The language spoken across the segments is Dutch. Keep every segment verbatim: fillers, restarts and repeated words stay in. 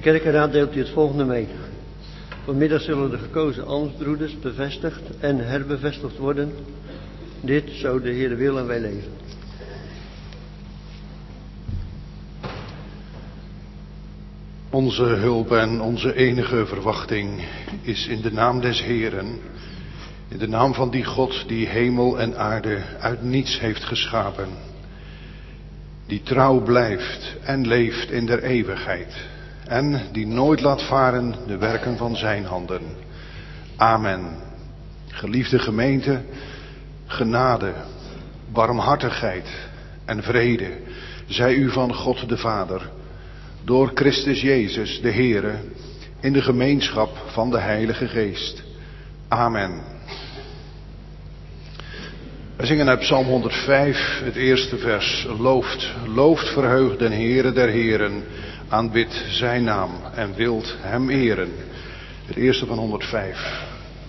kerkenraad deelt u het volgende mee. Vanmiddag zullen de gekozen almsbroeders bevestigd en herbevestigd worden. Dit, zo de Heer wil en wij leven. Onze hulp en onze enige verwachting is in de naam des Heeren, in de naam van die God die hemel en aarde uit niets heeft geschapen, die trouw blijft en leeft in der eeuwigheid en die nooit laat varen de werken van zijn handen. Amen. Geliefde gemeente, genade, barmhartigheid en vrede zij u van God de Vader, door Christus Jezus de Heere, in de gemeenschap van de Heilige Geest. Amen. We zingen uit Psalm honderdvijf, het eerste vers. Looft, looft verheugd den Heere der Heren, aanbidt zijn naam en wilt hem eren. Het eerste van honderdvijf.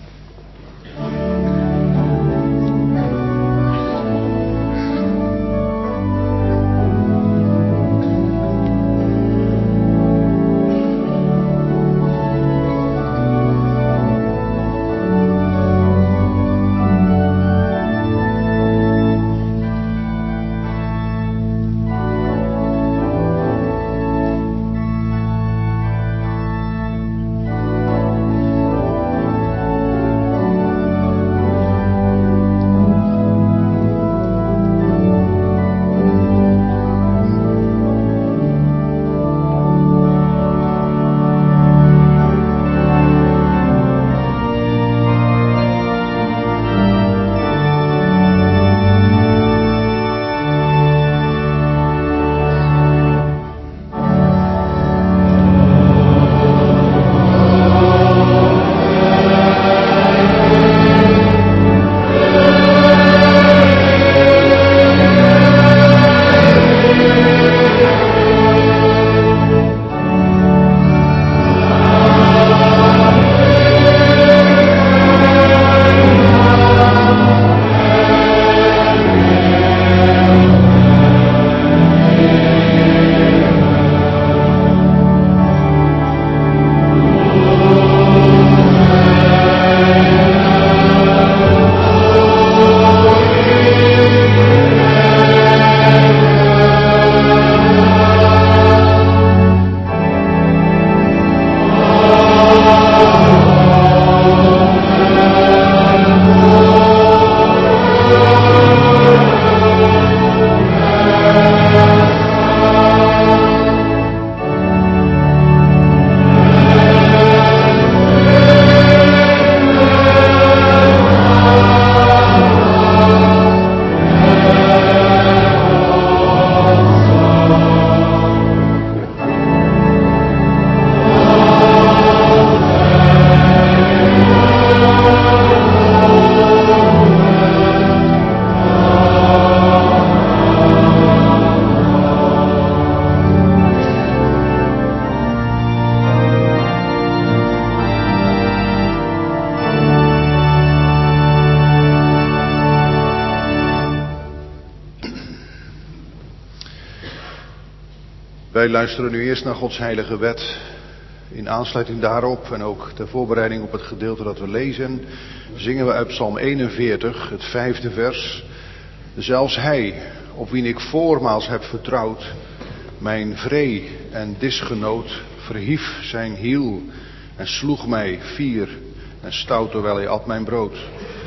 Wij luisteren nu eerst naar Gods heilige wet. In aansluiting daarop en ook ter voorbereiding op het gedeelte dat we lezen, zingen we uit Psalm eenenveertig, het vijfde vers. Zelfs hij, op wie ik voormaals heb vertrouwd, mijn vree en disgenoot, verhief zijn hiel en sloeg mij fier en stout terwijl hij at mijn brood.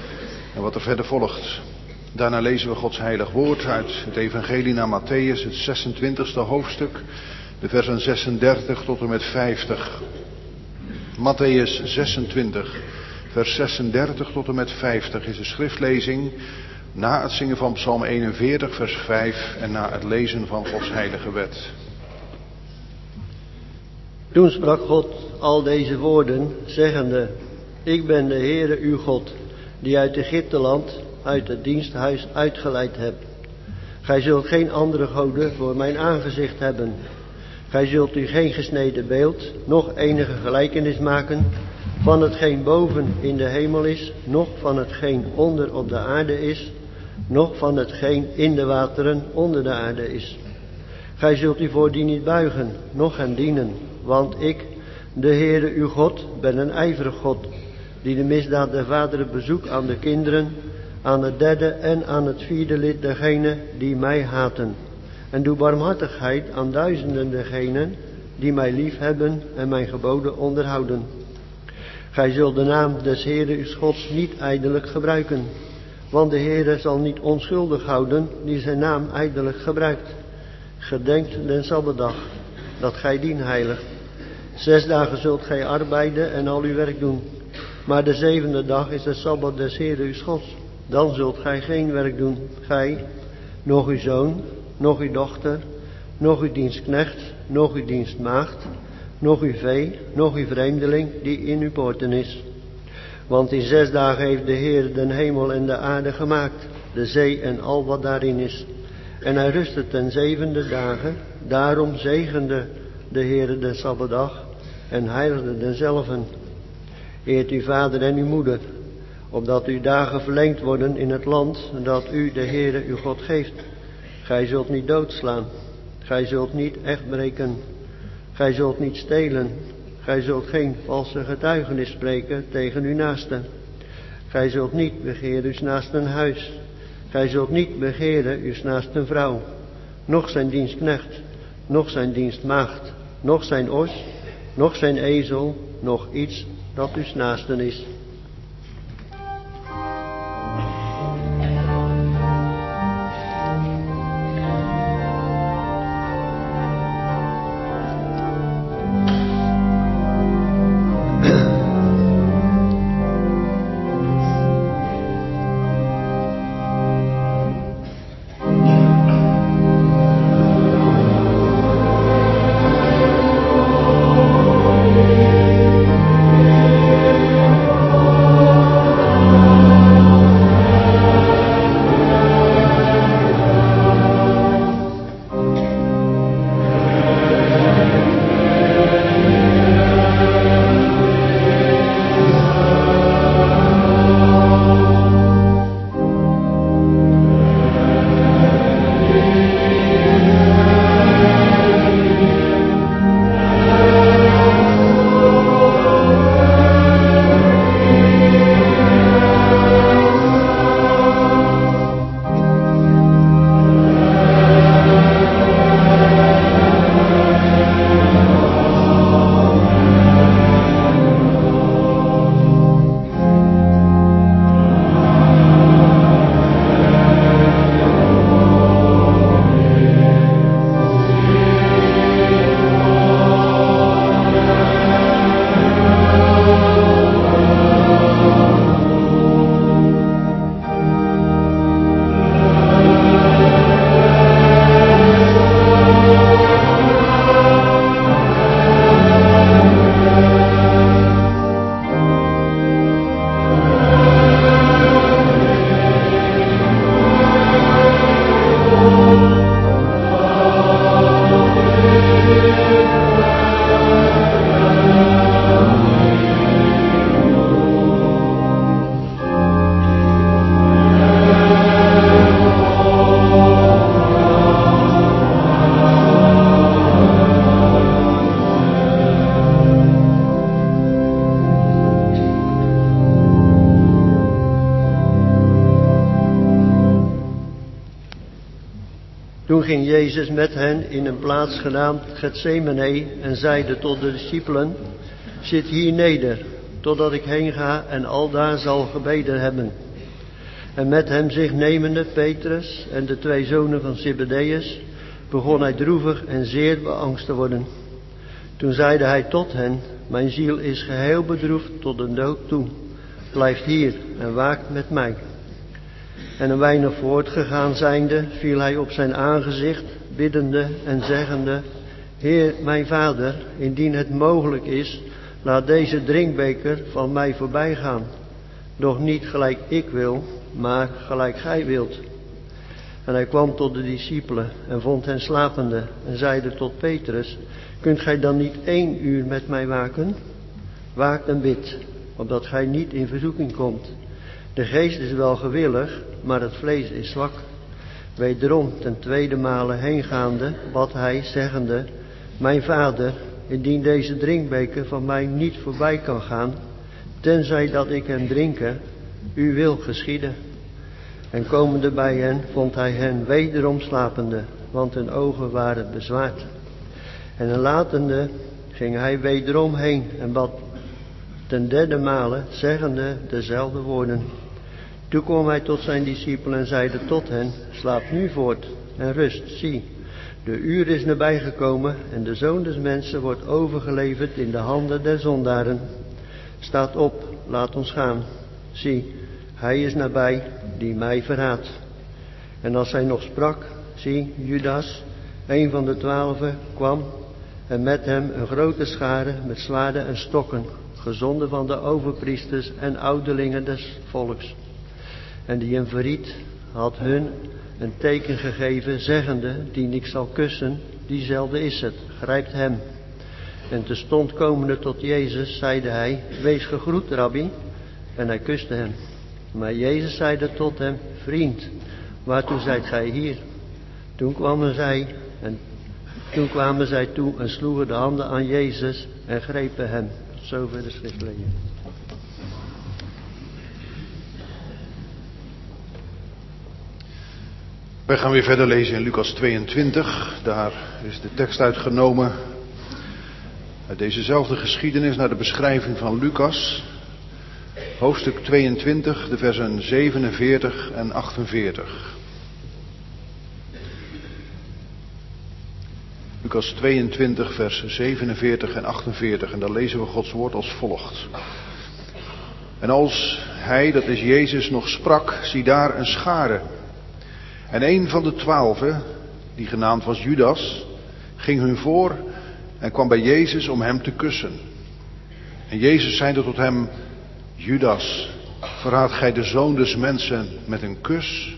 En wat er verder volgt. Daarna lezen we Gods heilig woord uit het evangelie naar Matthäus, het zesentwintigste hoofdstuk, de versen zesendertig tot en met vijftig. Matthäus zesentwintig, vers zesendertig tot en met vijftig is de schriftlezing na het zingen van Psalm eenenveertig, vers vijf en na het lezen van Gods heilige wet. Toen sprak God al deze woorden, zeggende: Ik ben de Heere uw God, die uit Egypteland, uit het diensthuis uitgeleid heb. Gij zult geen andere goden voor mijn aangezicht hebben. Gij zult u geen gesneden beeld, noch enige gelijkenis maken van hetgeen boven in de hemel is, noch van hetgeen onder op de aarde is, noch van hetgeen in de wateren onder de aarde is. Gij zult u voor die niet buigen, noch hen dienen, Want ik, de Heere uw God, ben een ijverig God, die de misdaad der vaderen bezoekt aan de kinderen, aan het derde en aan het vierde lid dergenen die mij haten. En doe barmhartigheid aan duizenden dergenen die mij lief hebben en mijn geboden onderhouden. Gij zult de naam des Heere uw Gods niet ijdelijk gebruiken, want de Heere zal niet onschuldig houden die zijn naam ijdelijk gebruikt. Gedenkt den Sabbatdag, dat gij dien heiligt. Zes dagen zult gij arbeiden en al uw werk doen. Maar de zevende dag is de Sabbat des Heere uw Gods. Dan zult gij geen werk doen, gij, nog uw zoon, nog uw dochter, nog uw dienstknecht, nog uw dienstmaagd, nog uw vee, nog uw vreemdeling die in uw poorten is. Want in zes dagen heeft de Heer den hemel en de aarde gemaakt, de zee en al wat daarin is. En hij rustte ten zevende dagen, daarom zegende de Heer de Sabbatdag en heiligde denzelven. Eert uw vader en uw moeder, opdat uw dagen verlengd worden in het land dat u de Heere uw God geeft. Gij zult niet doodslaan, gij zult niet echt breken, gij zult niet stelen, gij zult geen valse getuigenis spreken tegen uw naaste. Gij zult niet begeren uw naasten huis, gij zult niet begeren uw naasten vrouw, noch zijn dienstknecht, noch zijn dienstmaagd, noch zijn os, noch zijn ezel, noch iets dat uw naasten is. Toen ging Jezus met hen in een plaats genaamd Getsemane en zeide tot de discipelen: zit hier neder, totdat ik heen ga en aldaar zal gebeden hebben. En met hem zich nemende, Petrus en de twee zonen van Zebedeus, begon hij droevig en zeer beangst te worden. Toen zeide hij tot hen: mijn ziel is geheel bedroefd tot de dood toe. Blijft hier en waakt met mij. En een weinig voortgegaan zijnde, viel hij op zijn aangezicht, biddende en zeggende: Heer, mijn vader, indien het mogelijk is, laat deze drinkbeker van mij voorbij gaan. Doch niet gelijk ik wil, maar gelijk gij wilt. En hij kwam tot de discipelen en vond hen slapende en zeide tot Petrus: kunt gij dan niet één uur met mij waken? Waakt en bid, opdat gij niet in verzoeking komt. De geest is wel gewillig, maar het vlees is zwak. Wederom ten tweede male heengaande bad hij, zeggende: mijn vader, indien deze drinkbeker van mij niet voorbij kan gaan, tenzij dat ik hem drinken, uw wil geschieden. En komende bij hen vond hij hen wederom slapende, want hun ogen waren bezwaard. En een latende ging hij wederom heen en bad ten derde male, zeggende dezelfde woorden. Toen kwam hij tot zijn discipelen en zeide tot hen, slaap nu voort en rust, zie. De uur is nabijgekomen en de Zoon des Mensen wordt overgeleverd in de handen der zondaren. Staat op, laat ons gaan. Zie, hij is nabij die mij verraadt. En als hij nog sprak, zie, Judas, een van de twaalfen, kwam en met hem een grote schare met zwaarden en stokken, gezonden van de overpriesters en ouderlingen des volks. En die hem verried, had hun een teken gegeven, zeggende, die ik zal kussen, diezelfde is het, grijpt hem. En terstond komende tot Jezus, zeide hij, wees gegroet, rabbi, en hij kuste hem. Maar Jezus zeide tot hem, vriend, waartoe zijt gij hier? Toen kwamen zij, en toen kwamen zij toe en sloegen de handen aan Jezus en grepen hem. Tot zover de schriftlezing. Wij gaan weer verder lezen in Lucas tweeëntwintig. Daar is de tekst uitgenomen uit dezezelfde geschiedenis naar de beschrijving van Lucas. Hoofdstuk tweeëntwintig, de versen zevenenveertig en achtenveertig. Lucas tweeëntwintig, vers zevenenveertig en achtenveertig. En daar lezen we Gods woord als volgt. En als hij, dat is Jezus, nog sprak, zie daar een schare. En een van de twaalfen, die genaamd was Judas, ging hun voor en kwam bij Jezus om hem te kussen. En Jezus zeide tot hem, Judas, verraadt gij de Zoon des Mensen met een kus?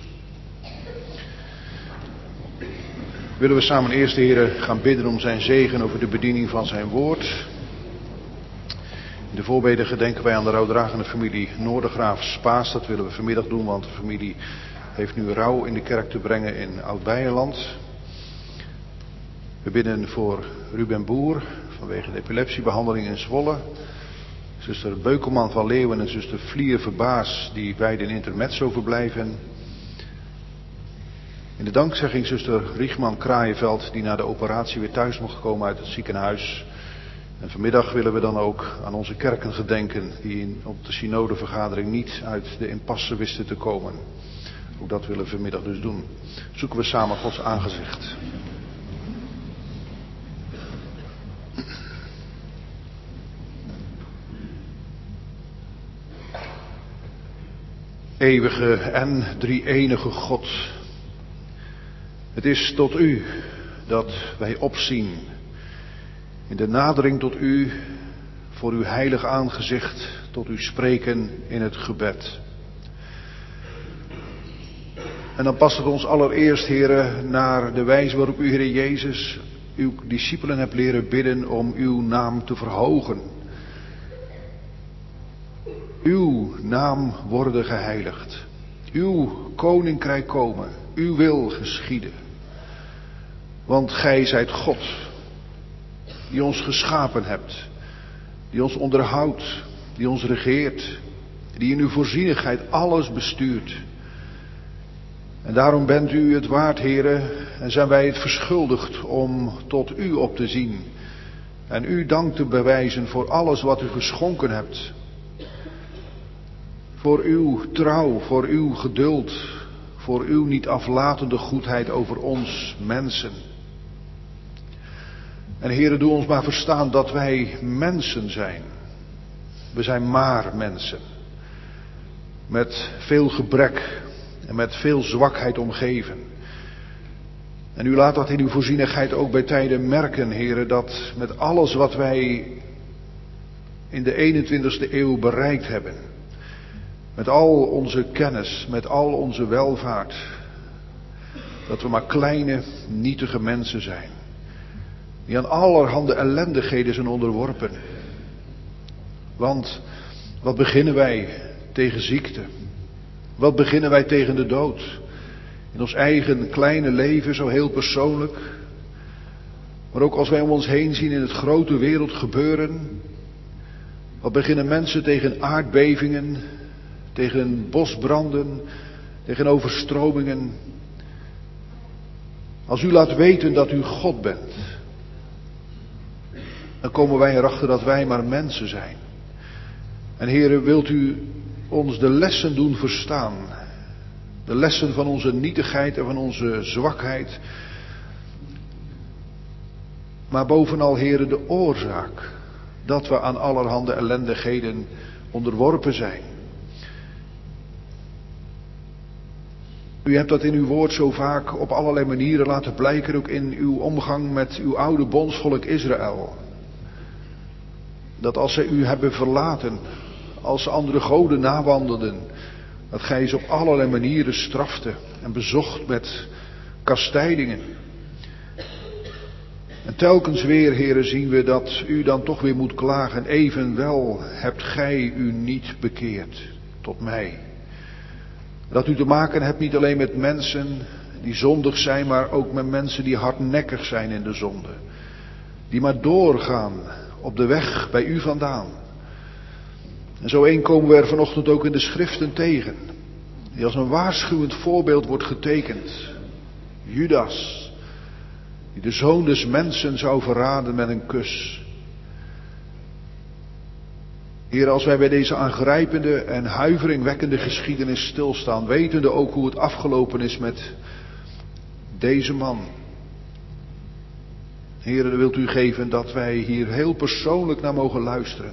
Willen we samen eerst, de Heer, gaan bidden om zijn zegen over de bediening van zijn woord. In de voorbeden gedenken wij aan de rouwdragende familie Noordergraaf Spaas. Dat willen we vanmiddag doen, want de familie heeft nu rouw in de kerk te brengen in Oud-Beijerland. We bidden voor Ruben Boer vanwege de epilepsiebehandeling in Zwolle. Zuster Beukelman van Leeuwen en zuster Vlier Verbaas, die beide in intermezzo verblijven. In de dankzegging zuster Riechman Kraaienveld, die na de operatie weer thuis mocht komen uit het ziekenhuis. En vanmiddag willen we dan ook aan onze kerken gedenken, die in, op de synodevergadering niet uit de impasse wisten te komen. Ook dat willen we vanmiddag dus doen. Zoeken we samen Gods aangezicht. Eeuwige en drie-enige God. Het is tot u dat wij opzien. In de nadering tot u, voor uw heilig aangezicht, tot u spreken in het gebed. En dan past het ons allereerst, heren, naar de wijze waarop u, Heer Jezus, uw discipelen hebt leren bidden om uw naam te verhogen. Uw naam worden geheiligd. Uw koninkrijk komen. Uw wil geschieden. Want gij zijt God, die ons geschapen hebt, die ons onderhoudt, die ons regeert, die in uw voorzienigheid alles bestuurt. En daarom bent u het waard, heren, en zijn wij het verschuldigd om tot u op te zien en u dank te bewijzen voor alles wat u geschonken hebt. Voor uw trouw, voor uw geduld, voor uw niet aflatende goedheid over ons mensen. En heren, doe ons maar verstaan dat wij mensen zijn. We zijn maar mensen. Met veel gebrek en met veel zwakheid omgeven. En u laat dat in uw voorzienigheid ook bij tijden merken, heren, dat met alles wat wij in de eenentwintigste eeuw bereikt hebben, met al onze kennis, met al onze welvaart, dat we maar kleine, nietige mensen zijn, die aan allerhande ellendigheden zijn onderworpen. Want wat beginnen wij tegen ziekte? Wat beginnen wij tegen de dood? In ons eigen kleine leven, zo heel persoonlijk. Maar ook als wij om ons heen zien in het grote wereld gebeuren. Wat beginnen mensen tegen aardbevingen, tegen bosbranden, tegen overstromingen. Als u laat weten dat u God bent, dan komen wij erachter dat wij maar mensen zijn. En Heere, wilt u ons de lessen doen verstaan. De lessen van onze nietigheid en van onze zwakheid. Maar bovenal, Heere, de oorzaak dat we aan allerhande ellendigheden onderworpen zijn. U hebt dat in uw woord zo vaak op allerlei manieren laten blijken, ook in uw omgang met uw oude bondsvolk Israël. Dat als zij u hebben verlaten, als ze andere goden nawandelden, dat gij ze op allerlei manieren strafte en bezocht met kastijdingen. En telkens weer, heren, zien we dat u dan toch weer moet klagen. Evenwel hebt gij u niet bekeerd tot mij. Dat u te maken hebt niet alleen met mensen die zondig zijn, maar ook met mensen die hardnekkig zijn in de zonde. Die maar doorgaan op de weg bij u vandaan. En zo een komen we er vanochtend ook in de schriften tegen. Die als een waarschuwend voorbeeld wordt getekend. Judas. Die de zoon des mensen zou verraden met een kus. Heer, als wij bij deze aangrijpende en huiveringwekkende geschiedenis stilstaan, wetende ook hoe het afgelopen is met deze man. Heer, dan wilt u geven dat wij hier heel persoonlijk naar mogen luisteren.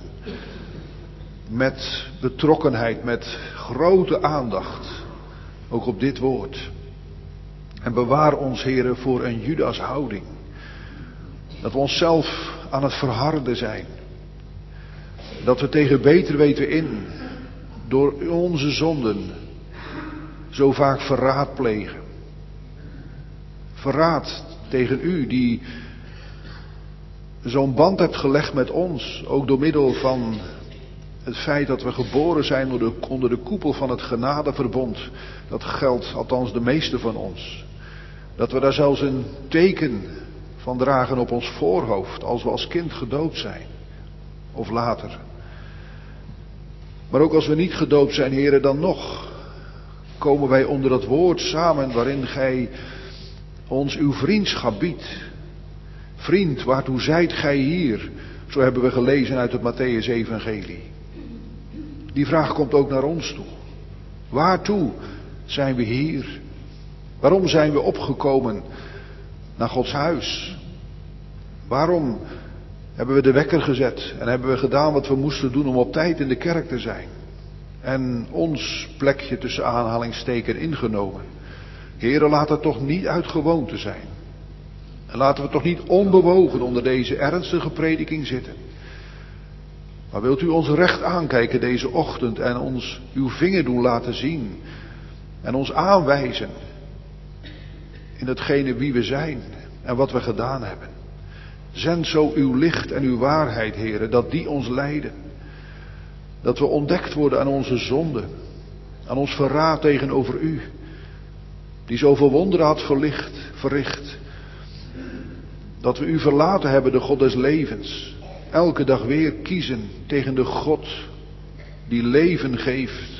Met betrokkenheid, met grote aandacht. Ook op dit woord. En bewaar ons, Heere, voor een Judas houding. Dat we onszelf aan het verharden zijn. Dat we tegen beter weten in, door onze zonden, zo vaak verraad plegen. Verraad tegen u, die zo'n band hebt gelegd met ons, ook door middel van het feit dat we geboren zijn onder de, onder de koepel van het genadeverbond. Dat geldt althans de meeste van ons. Dat we daar zelfs een teken van dragen op ons voorhoofd als we als kind gedoopt zijn. Of later. Maar ook als we niet gedoopt zijn, heren, dan nog komen wij onder dat woord samen waarin gij ons uw vriendschap biedt. Vriend, waartoe zijt gij hier? Zo hebben we gelezen uit het Mattheüs-evangelie. Die vraag komt ook naar ons toe. Waartoe zijn we hier? Waarom zijn we opgekomen naar Gods huis? Waarom hebben we de wekker gezet en hebben we gedaan wat we moesten doen om op tijd in de kerk te zijn? En ons plekje tussen aanhalingsteken ingenomen. Heren, laat het toch niet uit gewoonte zijn. En laten we toch niet onbewogen onder deze ernstige prediking zitten. Maar wilt u ons recht aankijken deze ochtend en ons uw vinger doen laten zien. En ons aanwijzen in hetgene wie we zijn en wat we gedaan hebben. Zend zo uw licht en uw waarheid, heren, dat die ons leiden. Dat we ontdekt worden aan onze zonde, aan ons verraad tegenover u. Die zoveel wonderen had verlicht, verricht. Dat we u verlaten hebben, de God des levens. Elke dag weer kiezen tegen de God die leven geeft.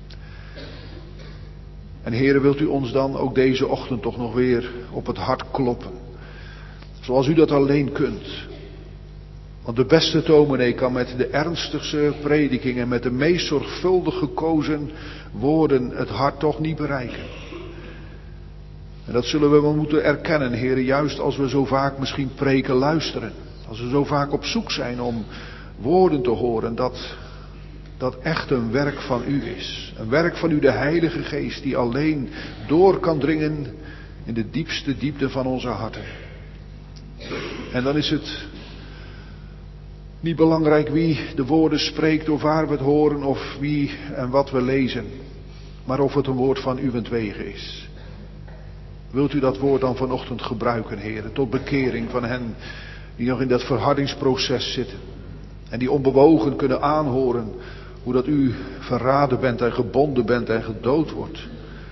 En Heere, wilt u ons dan ook deze ochtend toch nog weer op het hart kloppen. Zoals u dat alleen kunt. Want de beste dominee kan met de ernstigste prediking en met de meest zorgvuldig gekozen woorden het hart toch niet bereiken. En dat zullen we wel moeten erkennen, Heere, juist als we zo vaak misschien preken luisteren. Als we zo vaak op zoek zijn om woorden te horen, dat dat echt een werk van u is. Een werk van u, de Heilige Geest, die alleen door kan dringen in de diepste diepte van onze harten. En dan is het niet belangrijk wie de woorden spreekt of waar we het horen of wie en wat we lezen. Maar of het een woord van uwentwege is. Wilt u dat woord dan vanochtend gebruiken, heren, tot bekering van hen die nog in dat verhardingsproces zitten. En die onbewogen kunnen aanhoren hoe dat u verraden bent en gebonden bent en gedood wordt.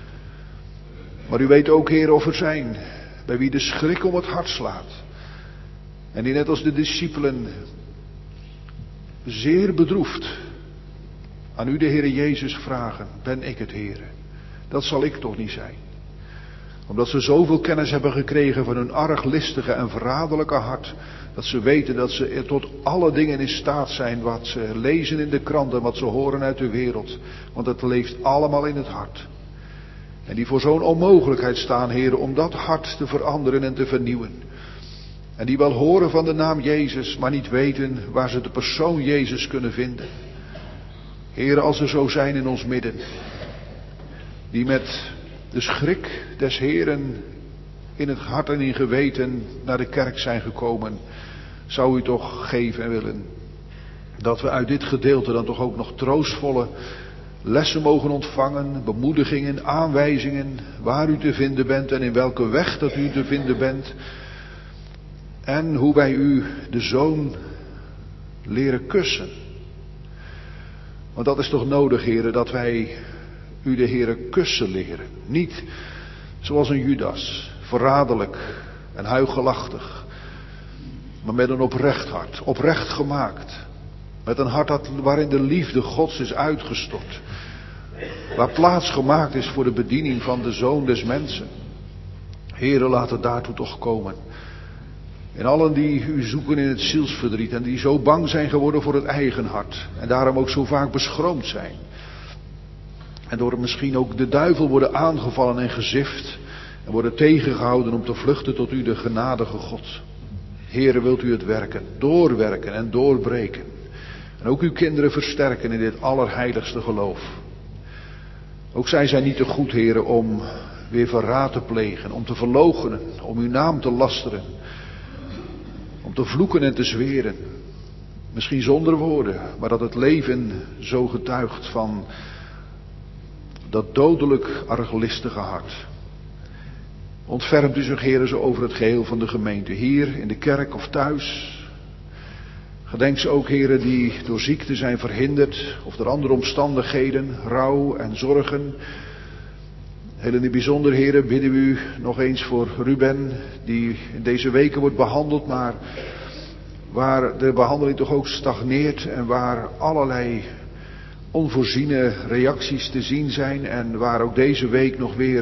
Maar u weet ook, heren, of er zijn bij wie de schrik om het hart slaat. En die net als de discipelen zeer bedroefd aan u de Heere Jezus vragen, ben ik het Heere? Dat zal ik toch niet zijn. Omdat ze zoveel kennis hebben gekregen van hun arglistige en verraderlijke hart, dat ze weten dat ze tot alle dingen in staat zijn wat ze lezen in de kranten, wat ze horen uit de wereld. Want het leeft allemaal in het hart. En die voor zo'n onmogelijkheid staan, Heere, om dat hart te veranderen en te vernieuwen. En die wel horen van de naam Jezus, maar niet weten waar ze de persoon Jezus kunnen vinden. Heere, als er zo zijn in ons midden, die met de schrik des Heeren in het hart en in geweten naar de kerk zijn gekomen, zou u toch geven willen dat we uit dit gedeelte dan toch ook nog troostvolle lessen mogen ontvangen, bemoedigingen, aanwijzingen waar u te vinden bent en in welke weg dat u te vinden bent. En hoe wij u, de Zoon, leren kussen. Want dat is toch nodig, Heere, dat wij u de Heere kussen leren. Niet zoals een Judas, verraderlijk en huichelachtig, maar met een oprecht hart, oprecht gemaakt. Met een hart dat, waarin de liefde Gods is uitgestort. Waar plaats gemaakt is voor de bediening van de Zoon des Mensen. Heere, laat het daartoe toch komen. En allen die u zoeken in het zielsverdriet en die zo bang zijn geworden voor het eigen hart. En daarom ook zo vaak beschroomd zijn. En door misschien ook de duivel worden aangevallen en gezift. En worden tegengehouden om te vluchten tot u, de genadige God. Heere, wilt u het werken, doorwerken en doorbreken. En ook uw kinderen versterken in dit allerheiligste geloof. Ook zij zijn niet te goed, Heere, om weer verraad te plegen, om te verloochenen, om uw naam te lasteren. Om te vloeken en te zweren. Misschien zonder woorden, maar dat het leven zo getuigt van dat dodelijk arglistige hart. Ontfermt u zich, Heere, zo over het geheel van de gemeente, hier in de kerk of thuis. Gedenk ze ook, Heere, die door ziekte zijn verhinderd of door andere omstandigheden, rouw en zorgen. Heel in het bijzonder, Heere, bidden we u nog eens voor Ruben, die in deze weken wordt behandeld, maar waar de behandeling toch ook stagneert en waar allerlei onvoorziene reacties te zien zijn en waar ook deze week nog weer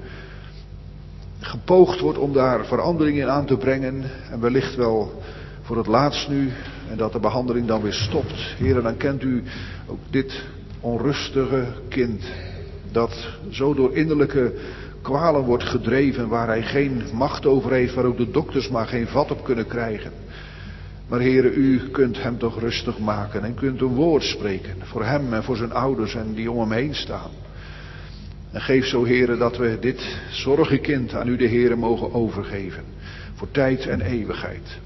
gepoogd wordt om daar veranderingen in aan te brengen en wellicht wel voor het laatst nu en dat de behandeling dan weer stopt. Heere, dan kent u ook dit onrustige kind dat zo door innerlijke kwalen wordt gedreven waar hij geen macht over heeft, waar ook de dokters maar geen vat op kunnen krijgen. Maar Heere, u kunt hem toch rustig maken en kunt een woord spreken voor hem en voor zijn ouders en die om hem heen staan. En geef zo, Heere, dat we dit zorgenkind aan u de Heere mogen overgeven. Voor tijd en eeuwigheid.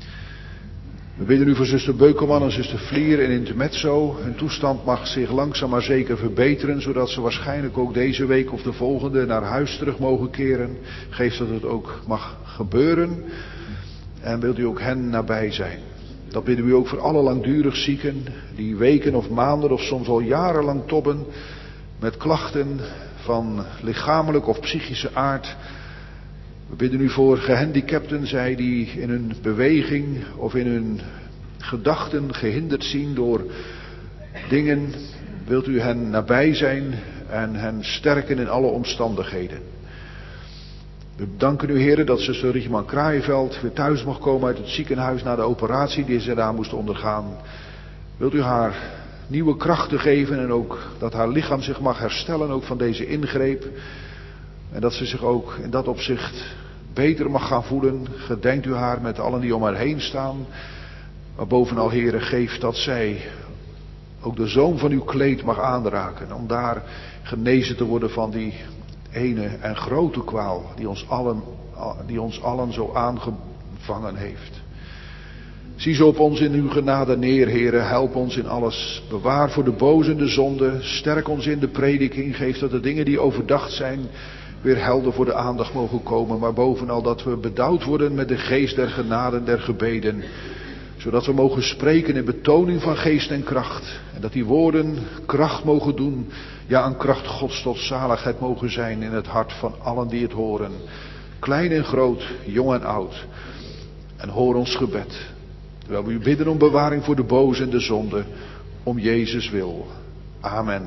We bidden u voor zuster Beukelman en zuster Vlier in intermezzo. Hun toestand mag zich langzaam maar zeker verbeteren, zodat ze waarschijnlijk ook deze week of de volgende naar huis terug mogen keren. Geef dat het ook mag gebeuren. En wilt u ook hen nabij zijn. Dat bidden we ook voor alle langdurig zieken, die weken of maanden of soms al jarenlang tobben met klachten van lichamelijk of psychische aard. We bidden u voor gehandicapten, zij die in hun beweging of in hun gedachten gehinderd zien door dingen. Wilt u hen nabij zijn en hen sterken in alle omstandigheden. We danken u, Heere, dat zuster Rietman Kraaienveld weer thuis mag komen uit het ziekenhuis na de operatie die ze daar moest ondergaan. Wilt u haar nieuwe krachten geven en ook dat haar lichaam zich mag herstellen ook van deze ingreep. En dat ze zich ook in dat opzicht beter mag gaan voelen. Gedenkt u haar met allen die om haar heen staan. Maar bovenal, Heere, geef dat zij ook de zoom van uw kleed mag aanraken. Om daar genezen te worden van die ene en grote kwaal die ons allen, die ons allen zo aangevangen heeft. Zie zo op ons in uw genade neer, Heere. Help ons in alles. Bewaar voor de boze en de zonde. Sterk ons in de prediking. Geef dat de dingen die overdacht zijn weer helder voor de aandacht mogen komen. Maar bovenal dat we bedouwd worden met de geest der genade en der gebeden. Zodat we mogen spreken in betoning van geest en kracht. En dat die woorden kracht mogen doen. Ja, een kracht Gods tot zaligheid mogen zijn in het hart van allen die het horen. Klein en groot, jong en oud. En hoor ons gebed. Terwijl we u bidden om bewaring voor de boze en de zonde. Om Jezus wil. Amen.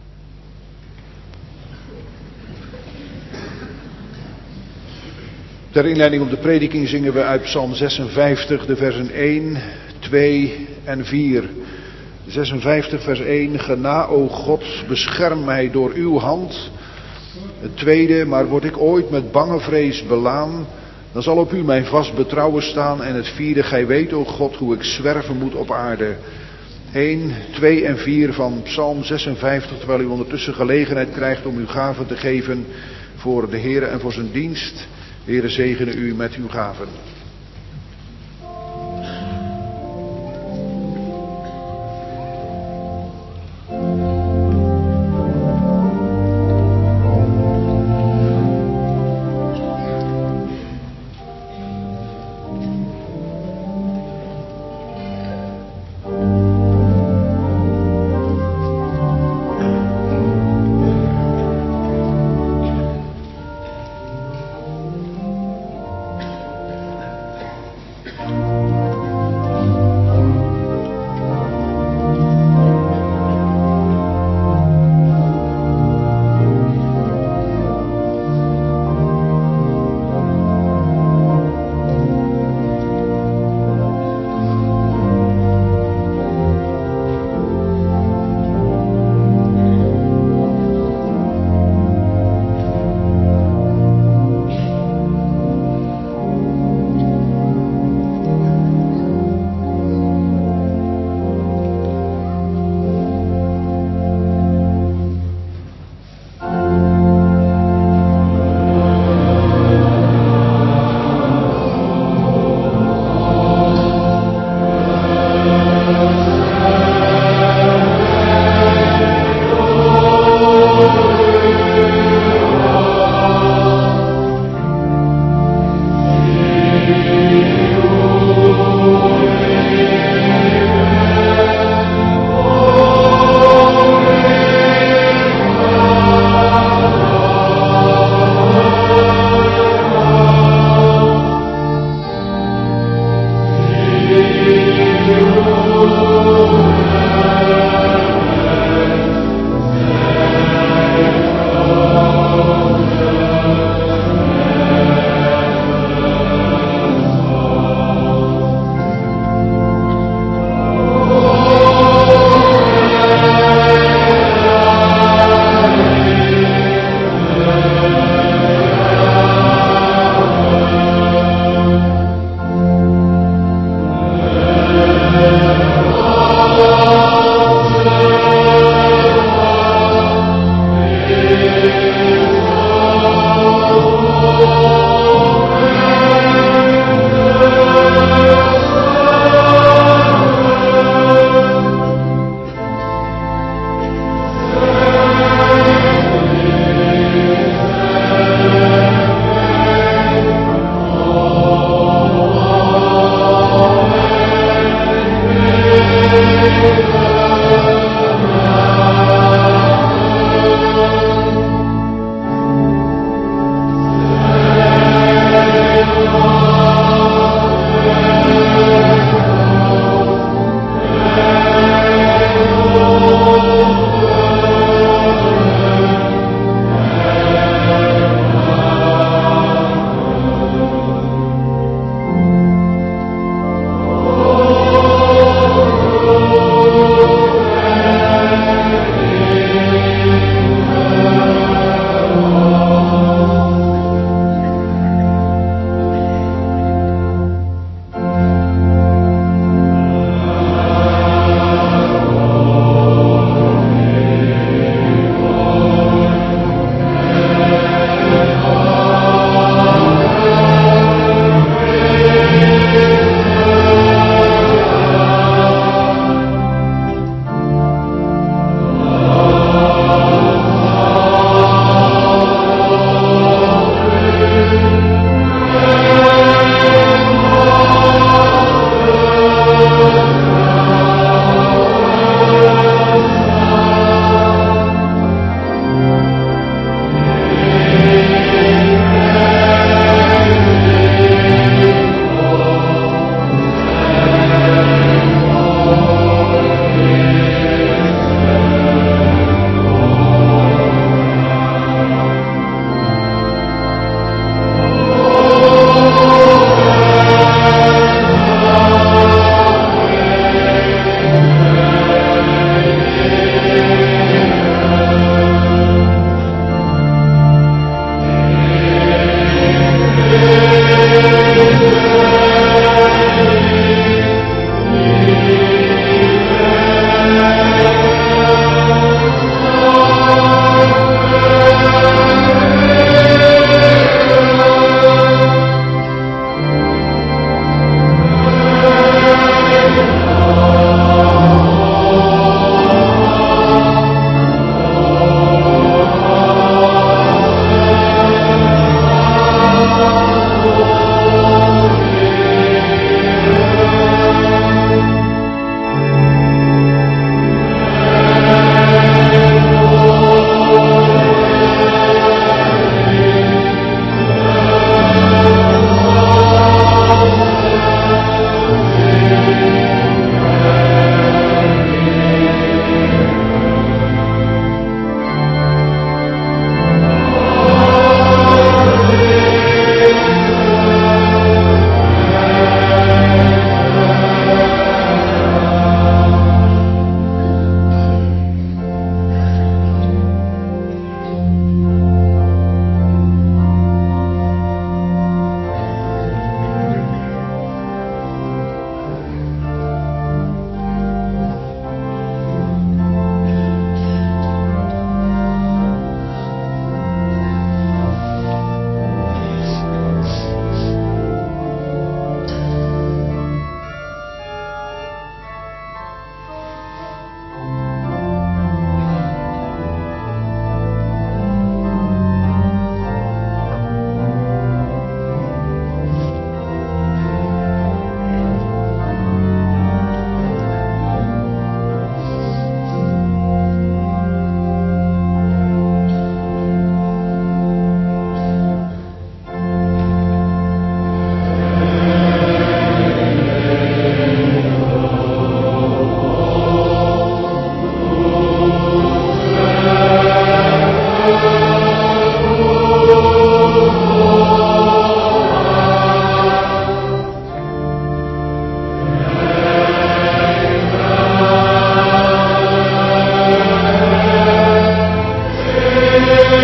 Ter inleiding op de prediking zingen we uit Psalm zesenvijftig de versen één, twee en vier. zesenvijftig vers één. Gena, o God, bescherm mij door uw hand. Het tweede, maar word ik ooit met bange vrees belaan, dan zal op u mijn vast betrouwen staan. En het vierde, gij weet, o God, hoe ik zwerven moet op aarde. één, twee en vier van Psalm zesenvijftig, terwijl u ondertussen gelegenheid krijgt om uw gaven te geven voor de Heere en voor zijn dienst. De Heere zegene u met uw gaven.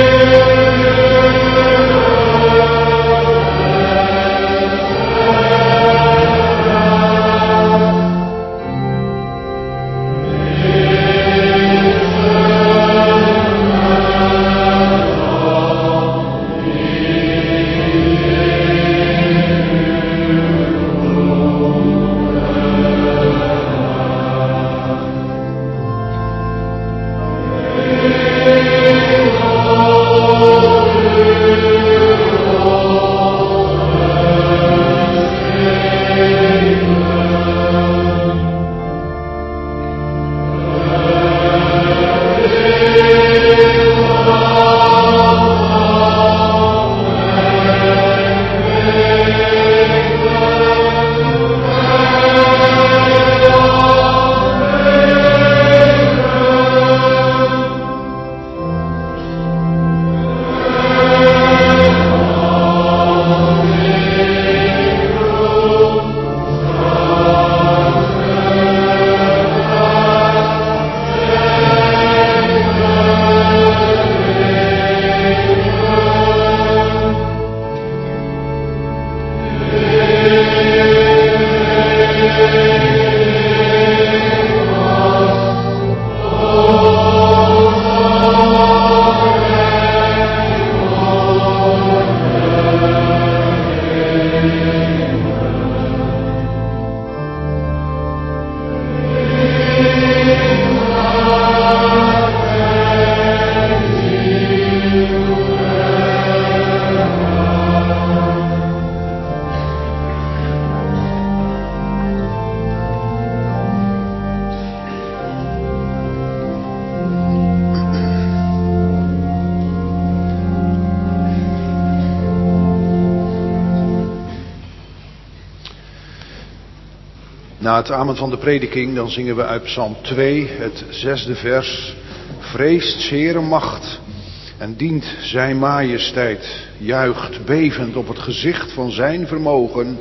Na het amen van de prediking, dan zingen we uit Psalm twee, het zesde vers. Vreest zere macht en dient zijn majesteit, juicht bevend op het gezicht van zijn vermogen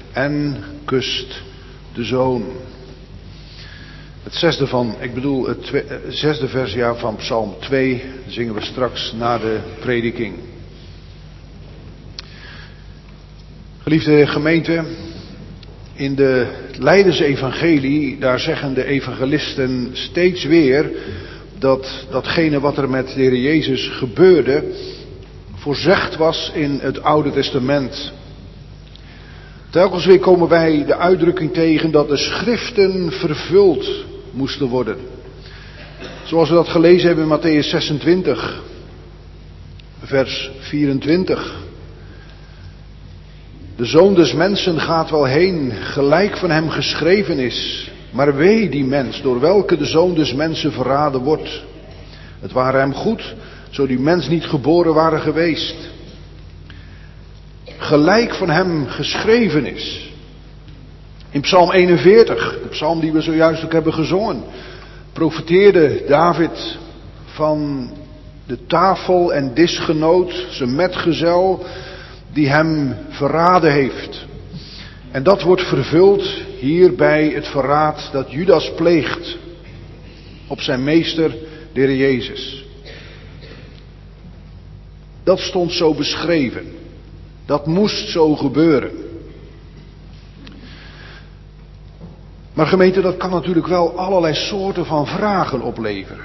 en kust de zoon. Het zesde van, ik bedoel het twe, zesde vers ja, van Psalm twee zingen we straks na de prediking. Geliefde gemeente, in de Lijdensevangelie, daar zeggen de evangelisten steeds weer dat datgene wat er met de Heer Jezus gebeurde, voorzegd was in het Oude Testament. Telkens weer komen wij de uitdrukking tegen dat de schriften vervuld moesten worden. Zoals we dat gelezen hebben in Mattheüs zesentwintig, vers vierentwintig. De Zoon des Mensen gaat wel heen, gelijk van hem geschreven is. Maar wee die mens, door welke de Zoon des Mensen verraden wordt. Het ware hem goed, zo die mens niet geboren waren geweest. Gelijk van hem geschreven is. In Psalm eenenveertig, de psalm die we zojuist ook hebben gezongen, profeteerde David van de tafel- en disgenoot, zijn metgezel, die hem verraden heeft. En dat wordt vervuld hier bij het verraad dat Judas pleegt op zijn meester, de Heer Jezus. Dat stond zo beschreven. Dat moest zo gebeuren. Maar gemeente, dat kan natuurlijk wel allerlei soorten van vragen opleveren.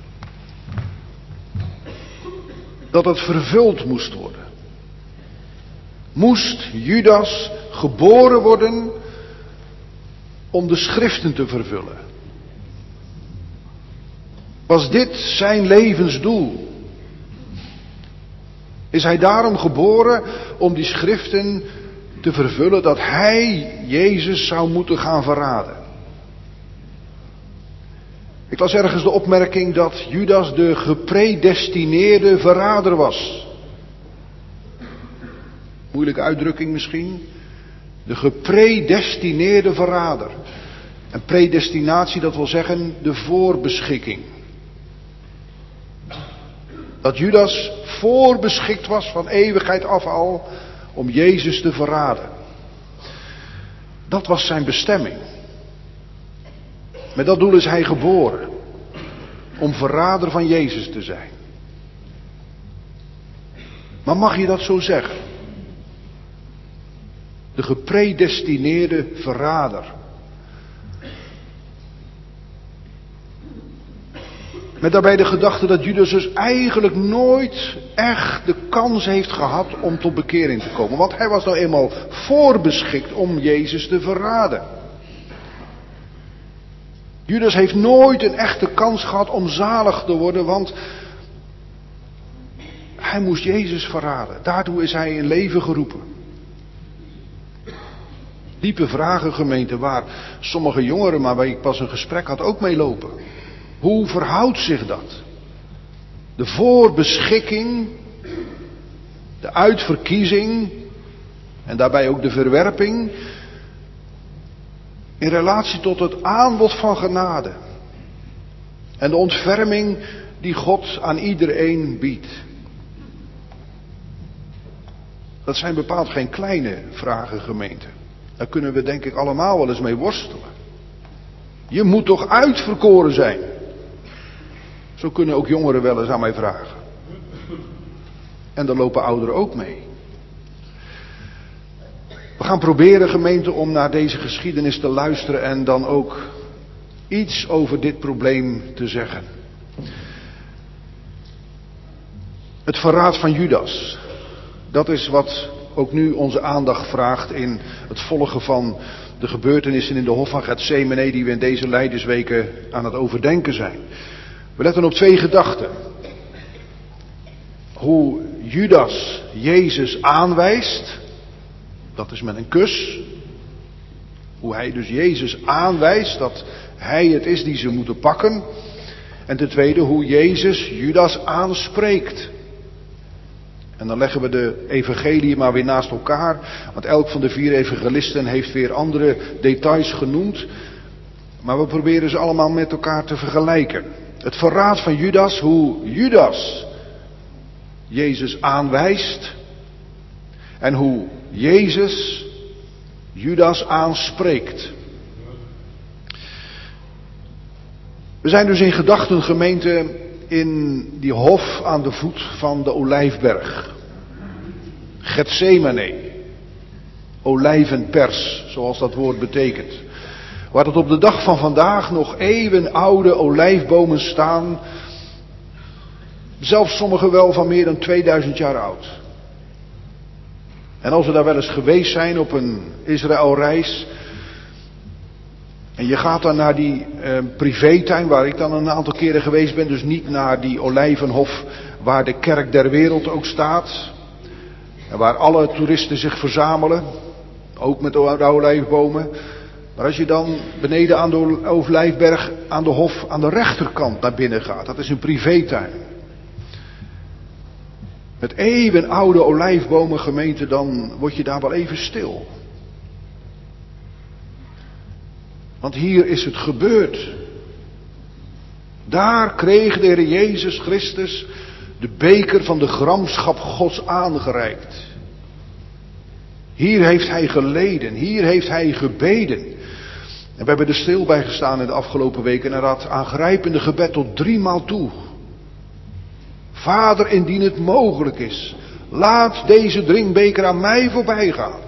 Dat het vervuld moest worden. Moest Judas geboren worden om de schriften te vervullen? Was dit zijn levensdoel? Is hij daarom geboren om die schriften te vervullen, dat hij Jezus zou moeten gaan verraden? Ik las ergens de opmerking dat Judas de gepredestineerde verrader was. Moeilijke uitdrukking misschien. De gepredestineerde verrader. En predestinatie, dat wil zeggen de voorbeschikking. Dat Judas voorbeschikt was van eeuwigheid af al om Jezus te verraden. Dat was zijn bestemming. Met dat doel is hij geboren. Om verrader van Jezus te zijn. Maar mag je dat zo zeggen? De gepredestineerde verrader. Met daarbij de gedachte dat Judas dus eigenlijk nooit echt de kans heeft gehad om tot bekering te komen. Want hij was nou eenmaal voorbeschikt om Jezus te verraden. Judas heeft nooit een echte kans gehad om zalig te worden, want hij moest Jezus verraden. Daartoe is hij in leven geroepen. Diepe vragen, gemeente, waar sommige jongeren, maar waar ik pas een gesprek had, ook mee lopen. Hoe verhoudt zich dat? De voorbeschikking, de uitverkiezing en daarbij ook de verwerping in relatie tot het aanbod van genade en de ontferming die God aan iedereen biedt. Dat zijn bepaald geen kleine vragen, gemeente. Daar kunnen we denk ik allemaal wel eens mee worstelen. Je moet toch uitverkoren zijn? Zo kunnen ook jongeren wel eens aan mij vragen. En daar lopen ouderen ook mee. We gaan proberen, gemeente, om naar deze geschiedenis te luisteren en dan ook iets over dit probleem te zeggen. Het verraad van Judas. Dat is wat ook nu onze aandacht vraagt in het volgen van de gebeurtenissen in de Hof van Getsemane die we in deze Lijdensweken aan het overdenken zijn. We letten op twee gedachten. Hoe Judas Jezus aanwijst, dat is met een kus. Hoe hij dus Jezus aanwijst dat hij het is die ze moeten pakken. En ten tweede hoe Jezus Judas aanspreekt. En dan leggen we de evangelie maar weer naast elkaar. Want elk van de vier evangelisten heeft weer andere details genoemd. Maar we proberen ze allemaal met elkaar te vergelijken. Het verraad van Judas, hoe Judas Jezus aanwijst. En hoe Jezus Judas aanspreekt. We zijn dus in gedachten, gemeente, in die hof aan de voet van de Olijfberg. Getsemane. Olijvenpers, zoals dat woord betekent. Waar tot op de dag van vandaag nog eeuwenoude olijfbomen staan. Zelfs sommige wel van meer dan tweeduizend jaar oud. En als we daar wel eens geweest zijn op een Israëlreis. En je gaat dan naar die eh, privétuin waar ik dan een aantal keren geweest ben. Dus niet naar die olijvenhof waar de kerk der wereld ook staat. En waar alle toeristen zich verzamelen. Ook met de olijfbomen. Maar als je dan beneden aan de Olijfberg aan de hof aan de rechterkant naar binnen gaat. Dat is een privétuin. Met eeuwenoude olijfbomen, gemeente, dan word je daar wel even stil. Want hier is het gebeurd. Daar kreeg de Heer Jezus Christus de beker van de gramschap Gods aangereikt. Hier heeft hij geleden, hier heeft hij gebeden. En we hebben er stil bij gestaan in de afgelopen weken en dat aangrijpende gebed tot driemaal toe. Vader, indien het mogelijk is, laat deze drinkbeker aan mij voorbij gaan.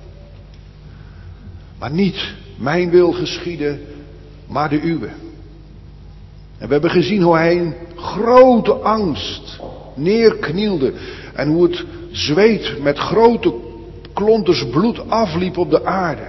Maar niet mijn wil geschieden, maar de uwe. En we hebben gezien hoe hij in grote angst neerknielde. En hoe het zweet met grote klonters bloed afliep op de aarde.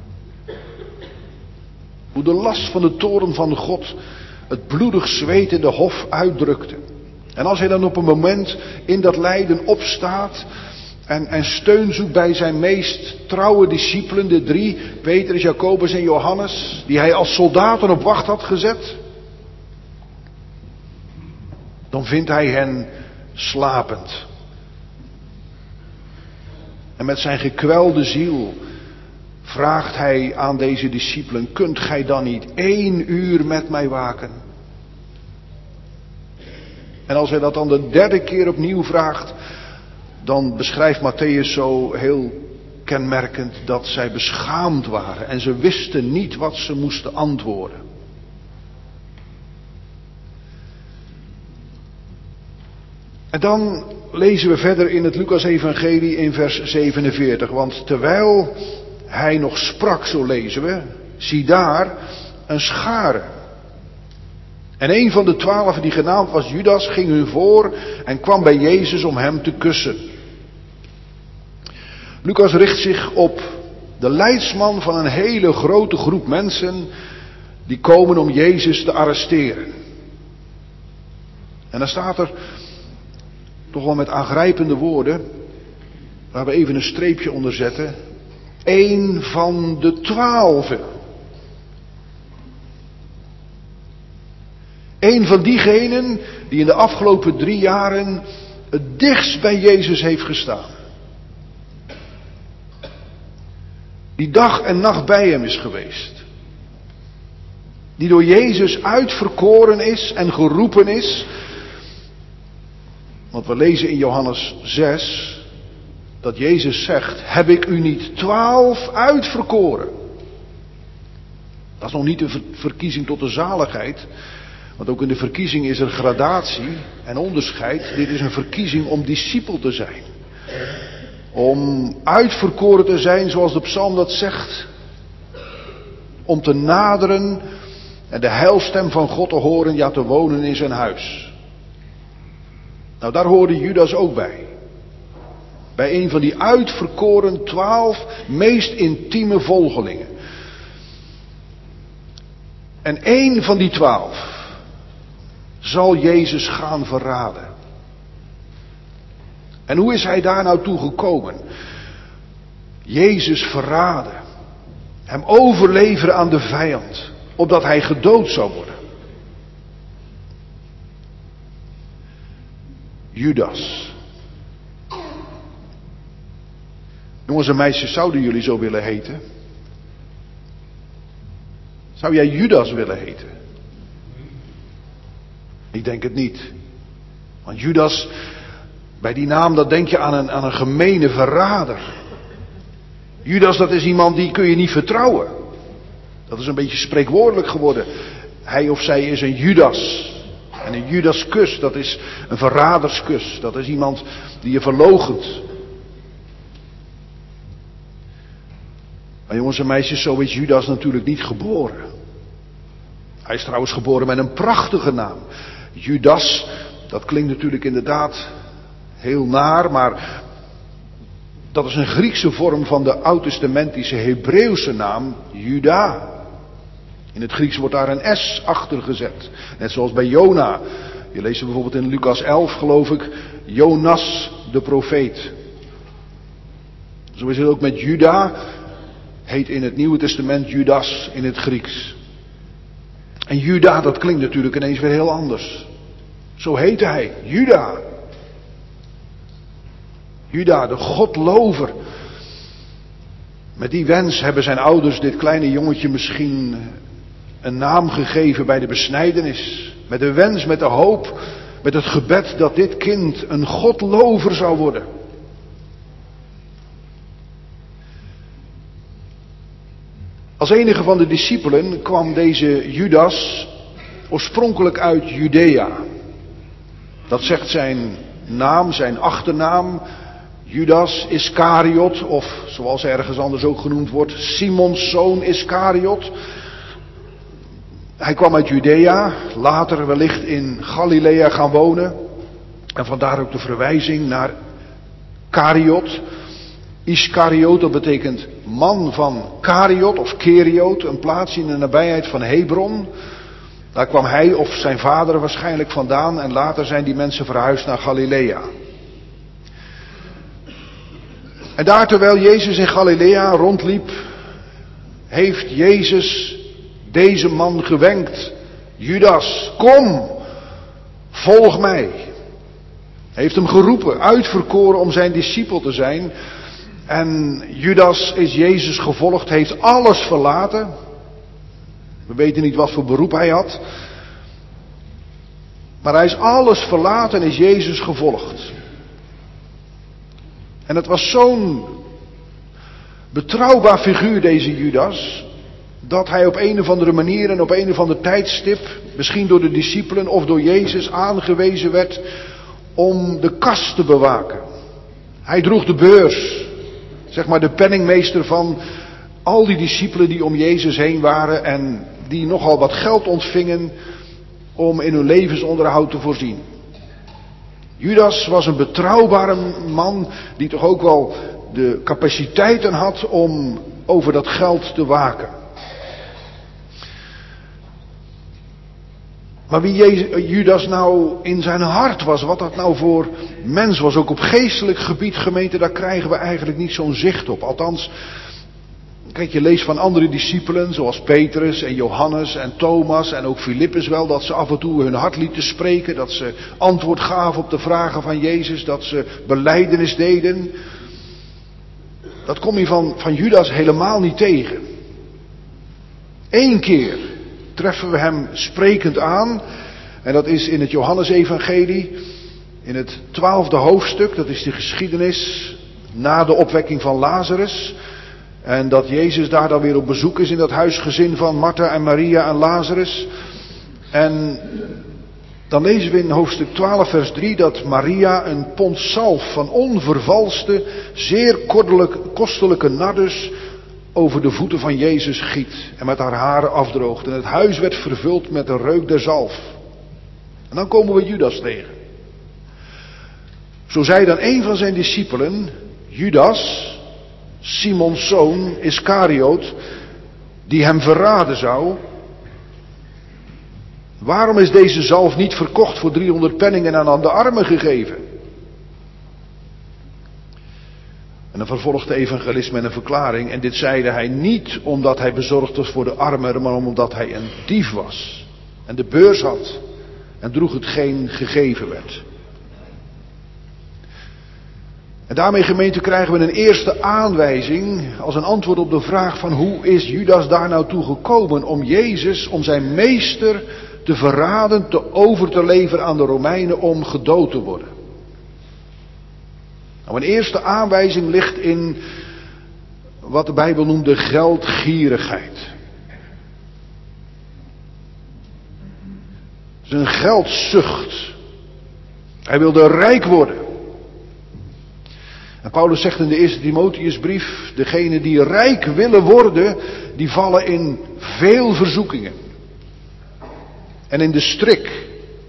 Hoe de last van de toorn van God het bloedig zweet in de hof uitdrukte. En als hij dan op een moment in dat lijden opstaat en, en steun zoekt bij zijn meest trouwe discipelen, de drie, Petrus, Jacobus en Johannes, die hij als soldaten op wacht had gezet, dan vindt hij hen slapend. En met zijn gekwelde ziel vraagt hij aan deze discipelen, kunt gij dan niet één uur met mij waken? En als hij dat dan de derde keer opnieuw vraagt, dan beschrijft Matthäus zo heel kenmerkend dat zij beschaamd waren en ze wisten niet wat ze moesten antwoorden. En dan lezen we verder in het Lucas-evangelie in vers zevenenveertig. Want terwijl hij nog sprak, zo lezen we, zie daar een schare. En een van de twaalf, die genaamd was Judas, ging hun voor en kwam bij Jezus om hem te kussen. Lucas richt zich op de leidsman van een hele grote groep mensen die komen om Jezus te arresteren. En dan staat er toch wel met aangrijpende woorden, waar we even een streepje onder zetten, één van de twaalfen. Eén van diegenen die in de afgelopen drie jaren het dichtst bij Jezus heeft gestaan. Die dag en nacht bij hem is geweest. Die door Jezus uitverkoren is en geroepen is. Want we lezen in Johannes zes dat Jezus zegt, heb ik u niet twaalf uitverkoren? Dat is nog niet een verkiezing tot de zaligheid. Want ook in de verkiezing is er gradatie en onderscheid. Dit is een verkiezing om discipel te zijn. Om uitverkoren te zijn, zoals de psalm dat zegt. Om te naderen en de heilstem van God te horen, ja te wonen in zijn huis. Nou, daar hoorde Judas ook bij. Bij een van die uitverkoren twaalf meest intieme volgelingen. En één van die twaalf zal Jezus gaan verraden. En hoe is hij daar nou toe gekomen? Jezus verraden. Hem overleveren aan de vijand. Opdat hij gedood zou worden. Judas. Jongens en meisjes, zouden jullie zo willen heten? Zou jij Judas willen heten? Ik denk het niet. Want Judas, bij die naam, dat denk je aan een, aan een gemene verrader. Judas, dat is iemand die kun je niet vertrouwen. Dat is een beetje spreekwoordelijk geworden. Hij of zij is een Judas. En een Judaskus, dat is een verraderskus. Dat is iemand die je verloochent. Maar jongens en meisjes, zo is Judas natuurlijk niet geboren. Hij is trouwens geboren met een prachtige naam. Judas, dat klinkt natuurlijk inderdaad heel naar, maar dat is een Griekse vorm van de oud-testamentische Hebreeuwse naam Juda. In het Grieks wordt daar een S achter gezet. Net zoals bij Jona. Je leest bijvoorbeeld in Lucas elf, geloof ik, Jonas de profeet. Zo is het ook met Juda. Heet in het Nieuwe Testament Judas in het Grieks. En Juda, dat klinkt natuurlijk ineens weer heel anders. Zo heette hij, Juda. Juda, de godlover. Met die wens hebben zijn ouders dit kleine jongetje misschien een naam gegeven bij de besnijdenis. Met de wens, met de hoop, met het gebed dat dit kind een godlover zou worden. Als enige van de discipelen kwam deze Judas oorspronkelijk uit Judea. Dat zegt zijn naam, zijn achternaam. Judas Iskariot, of zoals ergens anders ook genoemd wordt, Simons zoon Iskariot. Hij kwam uit Judea, later wellicht in Galilea gaan wonen. En vandaar ook de verwijzing naar Kariot. Iskariot, dat betekent man van Kariot of Keriot, een plaats in de nabijheid van Hebron. Daar kwam hij of zijn vader waarschijnlijk vandaan en later zijn die mensen verhuisd naar Galilea. En daar terwijl Jezus in Galilea rondliep, heeft Jezus deze man gewenkt. Judas, kom, volg mij. Hij heeft hem geroepen, uitverkoren om zijn discipel te zijn. En Judas is Jezus gevolgd, heeft alles verlaten. We weten niet wat voor beroep hij had. Maar hij is alles verlaten en is Jezus gevolgd. En het was zo'n betrouwbaar figuur, deze Judas, dat hij op een of andere manier en op een of ander tijdstip, misschien door de discipelen of door Jezus aangewezen werd om de kas te bewaken. Hij droeg de beurs, zeg maar de penningmeester van al die discipelen die om Jezus heen waren en die nogal wat geld ontvingen om in hun levensonderhoud te voorzien. Judas was een betrouwbare man die toch ook wel de capaciteiten had om over dat geld te waken. Maar wie Jezus, Judas nou in zijn hart was, wat dat nou voor mens was, ook op geestelijk gebied, gemeente, daar krijgen we eigenlijk niet zo'n zicht op. Althans, kijk, je leest van andere discipelen, zoals Petrus en Johannes en Thomas en ook Filippus wel, dat ze af en toe hun hart lieten spreken, dat ze antwoord gaven op de vragen van Jezus, dat ze belijdenis deden. Dat kom je van, van Judas helemaal niet tegen. Eén keer treffen we hem sprekend aan, en dat is in het Johannesevangelie, in het twaalfde hoofdstuk, dat is de geschiedenis na de opwekking van Lazarus. En dat Jezus daar dan weer op bezoek is in dat huisgezin van Martha en Maria en Lazarus. En dan lezen we in hoofdstuk twaalf vers drie dat Maria een pond zalf van onvervalste, zeer kostelijke nardus over de voeten van Jezus giet en met haar haren afdroogt. En het huis werd vervuld met de reuk der zalf. En dan komen we Judas tegen. Zo zei dan een van zijn discipelen, Judas, Simons zoon, Iscariot, die hem verraden zou: waarom is deze zalf niet verkocht voor driehonderd penningen en aan de armen gegeven? En dan vervolgt de evangelist met een verklaring. En dit zeide hij niet omdat hij bezorgd was voor de armen, maar omdat hij een dief was. En de beurs had en droeg hetgeen gegeven werd. En daarmee, gemeente, krijgen we een eerste aanwijzing als een antwoord op de vraag van hoe is Judas daar nou toe gekomen om Jezus, om zijn meester te verraden, te over te leveren aan de Romeinen om gedood te worden. Nou, een eerste aanwijzing ligt in wat de Bijbel noemt de geldgierigheid. Het is een geldzucht. Hij wilde rijk worden. En Paulus zegt in de eerste Timotheusbrief, degenen die rijk willen worden, die vallen in veel verzoekingen. En in de strik.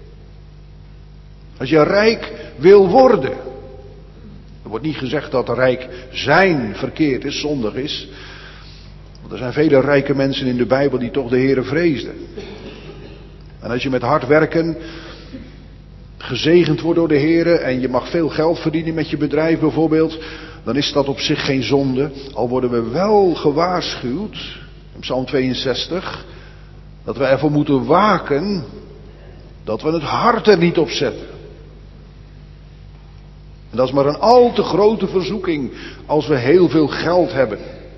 Als je rijk wil worden. Er wordt niet gezegd dat rijk zijn verkeerd is, zondig is. Want er zijn vele rijke mensen in de Bijbel die toch de Heere vreesden. En als je met hard werken gezegend wordt door de Heere en je mag veel geld verdienen met je bedrijf bijvoorbeeld, dan is dat op zich geen zonde. Al worden we wel gewaarschuwd, in Psalm tweeënzestig, dat we ervoor moeten waken dat we het hart er niet op zetten. En dat is maar een al te grote verzoeking als we heel veel geld hebben.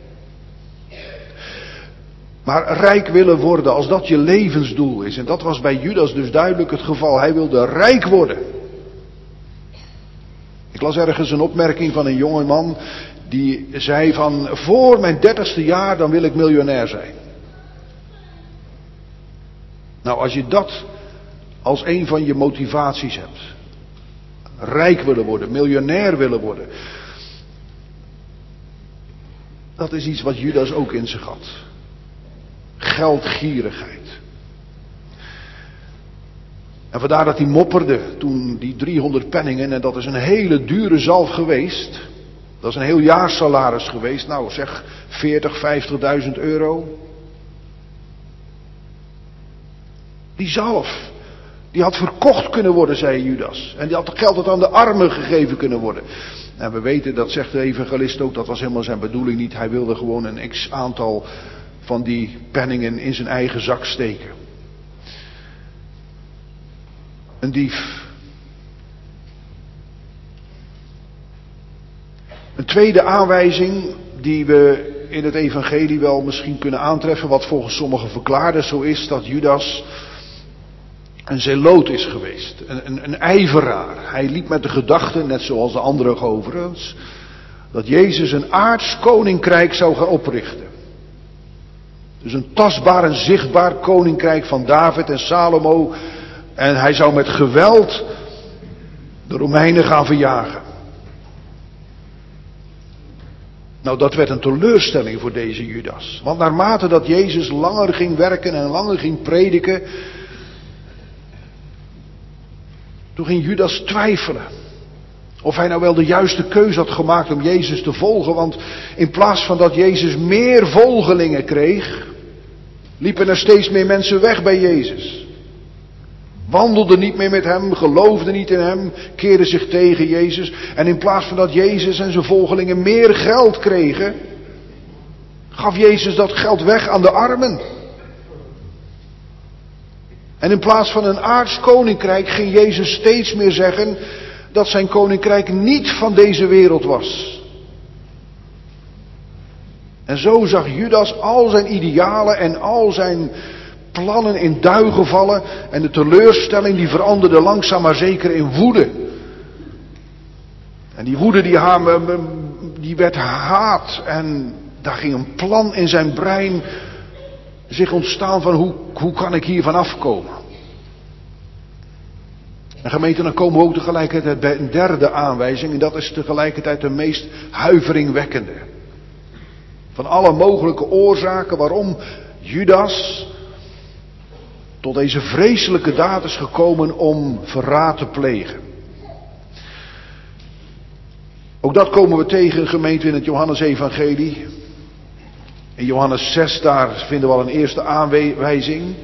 Maar rijk willen worden, als dat je levensdoel is. En dat was bij Judas dus duidelijk het geval. Hij wilde rijk worden. Ik las ergens een opmerking van een jonge man die zei van voor mijn dertigste jaar dan wil ik miljonair zijn. Nou, als je dat als een van je motivaties hebt. Rijk willen worden, miljonair willen worden. Dat is iets wat Judas ook in zich had. Geldgierigheid. En vandaar dat hij mopperde toen die driehonderd penningen, en dat is een hele dure zalf geweest. Dat is een heel jaarsalaris geweest. Nou zeg, veertig, vijftigduizend euro. Die zalf, die had verkocht kunnen worden, zei Judas. En die had het geld dat aan de armen gegeven kunnen worden. En we weten, dat zegt de evangelist ook, dat was helemaal zijn bedoeling niet. Hij wilde gewoon een x-aantal van die penningen in zijn eigen zak steken. Een dief. Een tweede aanwijzing die we in het evangelie wel misschien kunnen aantreffen, wat volgens sommige verklaarders zo is, dat Judas een zeloot is geweest. Een, een, een ijveraar. Hij liep met de gedachte, net zoals de anderen overigens, dat Jezus een aards koninkrijk zou gaan oprichten. Dus een tastbaar en zichtbaar koninkrijk van David en Salomo. En hij zou met geweld de Romeinen gaan verjagen. Nou, dat werd een teleurstelling voor deze Judas. Want naarmate dat Jezus langer ging werken en langer ging prediken, toen ging Judas twijfelen. Of hij nou wel de juiste keuze had gemaakt om Jezus te volgen. Want in plaats van dat Jezus meer volgelingen kreeg, liepen er steeds meer mensen weg bij Jezus. Wandelden niet meer met hem, geloofden niet in hem, keerden zich tegen Jezus. En in plaats van dat Jezus en zijn volgelingen meer geld kregen, gaf Jezus dat geld weg aan de armen. En in plaats van een aards koninkrijk ging Jezus steeds meer zeggen dat zijn koninkrijk niet van deze wereld was. En zo zag Judas al zijn idealen en al zijn plannen in duigen vallen. En de teleurstelling die veranderde langzaam maar zeker in woede. En die woede die, die werd haat. En daar ging een plan in zijn brein zich ontstaan van hoe, hoe kan ik hier van afkomen. En gemeente, dan komen we ook tegelijkertijd bij een derde aanwijzing. En dat is tegelijkertijd de meest huiveringwekkende. Van alle mogelijke oorzaken waarom Judas tot deze vreselijke daad is gekomen om verraad te plegen. Ook dat komen we tegen, gemeente, in het Johannesevangelie. In Johannes zes, daar vinden we al een eerste aanwijzing.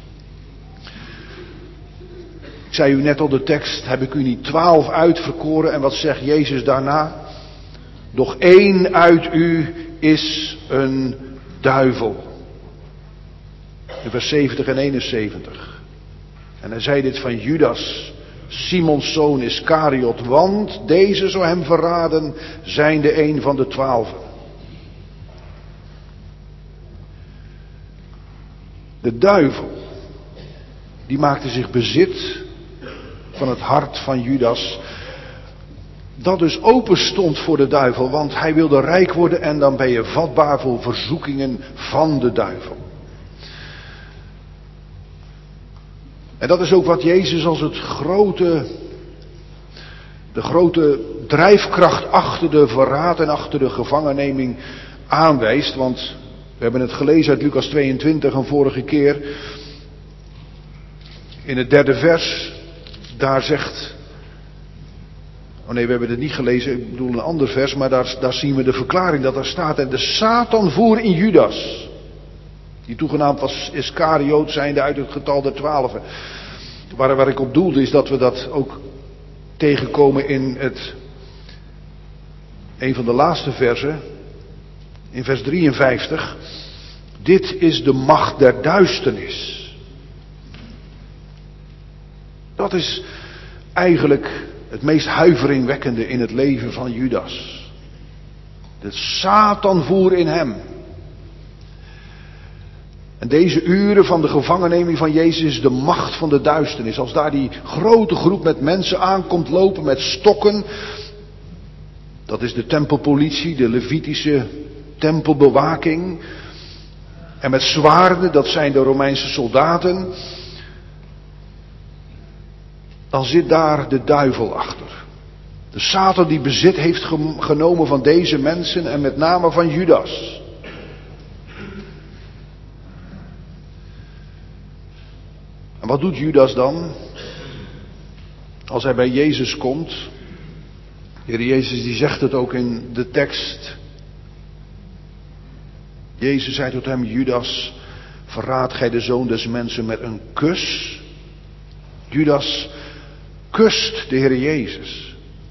Ik zei u net al, de tekst, heb ik u niet twaalf uitverkoren. En wat zegt Jezus daarna? Doch één uit u is een duivel. In vers zeventig en eenenzeventig. En hij zei dit van Judas, Simons zoon Iskariot, want deze zou hem verraden, zijnde een van de twaalfen. De duivel, die maakte zich bezit van het hart van Judas, dat dus open stond voor de duivel, want hij wilde rijk worden en dan ben je vatbaar voor verzoekingen van de duivel. En dat is ook wat Jezus als het grote, de grote drijfkracht achter de verraad en achter de gevangenneming aanwijst. Want we hebben het gelezen uit Lucas tweeëntwintig een vorige keer. In het derde vers, daar zegt... Oh nee, we hebben het niet gelezen, ik bedoel een ander vers, maar daar, daar zien we de verklaring dat daar staat. En de Satan voer in Judas, die toegenaamd was Iskariot, zijnde uit het getal der twaalfen. Waar, waar ik op doelde is dat we dat ook tegenkomen in het, een van de laatste versen, in vers drieënvijftig. Dit is de macht der duisternis. Dat is eigenlijk het meest huiveringwekkende in het leven van Judas. De Satan voer in hem. En deze uren van de gevangenneming van Jezus is de macht van de duisternis. Als daar die grote groep met mensen aankomt lopen met stokken. Dat is de tempelpolitie, de Levitische tempelbewaking. En met zwaarden, dat zijn de Romeinse soldaten. Dan zit daar de duivel achter. De Satan die bezit heeft genomen van deze mensen en met name van Judas. En wat doet Judas dan? Als hij bij Jezus komt. De Heer Jezus die zegt het ook in de tekst. Jezus zei tot hem, Judas, verraadt gij de Zoon des Mensen met een kus? Judas kust de Heer Jezus.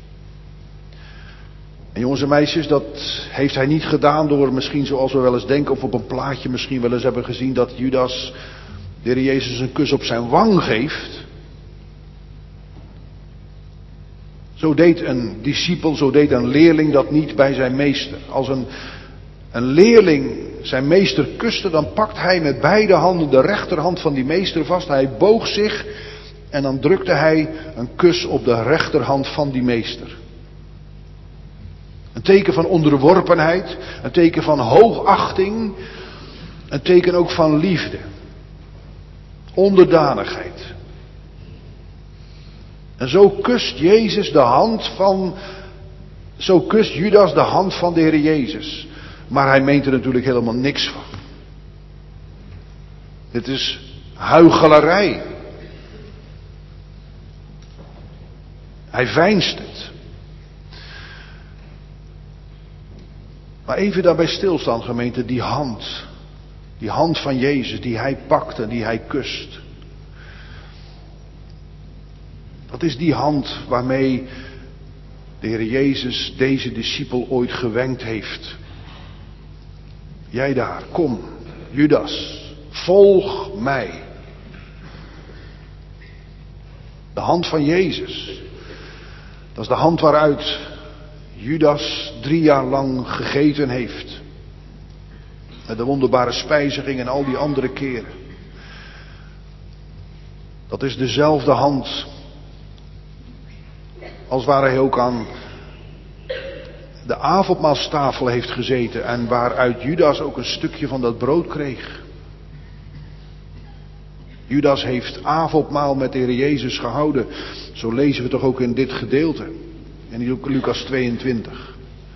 En jongens en meisjes, dat heeft hij niet gedaan door misschien zoals we wel eens denken, of op een plaatje misschien wel eens hebben gezien, dat Judas de Heer Jezus een kus op zijn wang geeft. Zo deed een discipel, zo deed een leerling dat niet bij zijn meester. Als een, een leerling zijn meester kuste, dan pakt hij met beide handen de rechterhand van die meester vast. Hij boog zich en dan drukte hij een kus op de rechterhand van die meester. Een teken van onderworpenheid, een teken van hoogachting, een teken ook van liefde. Onderdanigheid. En zo kust Jezus de hand van, zo kust Judas de hand van de Heer Jezus. Maar hij meent er natuurlijk helemaal niks van. Het is huichelarij. Hij veinst het. Maar even daarbij stilstaan, gemeente, die hand. Die hand van Jezus die hij pakt en die hij kust. Dat is die hand waarmee de Heer Jezus deze discipel ooit gewenkt heeft. Jij daar, kom, Judas, volg mij. De hand van Jezus. Dat is de hand waaruit Judas drie jaar lang gegeten heeft. Met de wonderbare spijziging en al die andere keren. Dat is dezelfde hand als waar hij ook aan de avondmaalstafel heeft gezeten en waaruit Judas ook een stukje van dat brood kreeg. Judas heeft avondmaal met de Heer Jezus gehouden. Zo lezen we toch ook in dit gedeelte. In Lucas tweeëntwintig.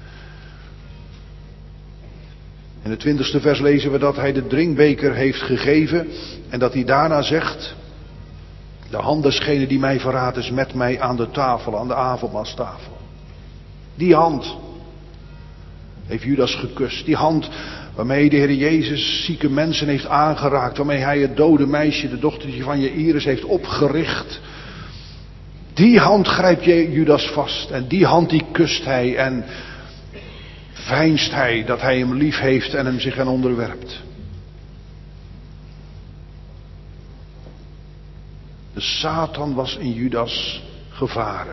In het twintigste vers lezen we dat hij de drinkbeker heeft gegeven. En dat hij daarna zegt: de hand desgene die mij verraadt is met mij aan de tafel, aan de avondmaalstafel. Die hand heeft Judas gekust. Die hand waarmee de Heer Jezus zieke mensen heeft aangeraakt. Waarmee hij het dode meisje, de dochtertje van Jaïrus, heeft opgericht. Die hand grijpt Judas vast. En die hand die kust hij. En veinst hij dat hij hem lief heeft en hem zich aan onderwerpt. De Satan was in Judas gevaren.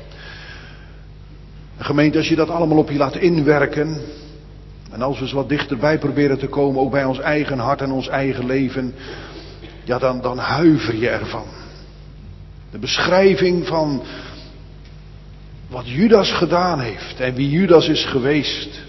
En gemeente, als je dat allemaal op je laat inwerken. En als we eens wat dichterbij proberen te komen, ook bij ons eigen hart en ons eigen leven. Ja, dan, dan huiver je ervan. De beschrijving van wat Judas gedaan heeft en wie Judas is geweest.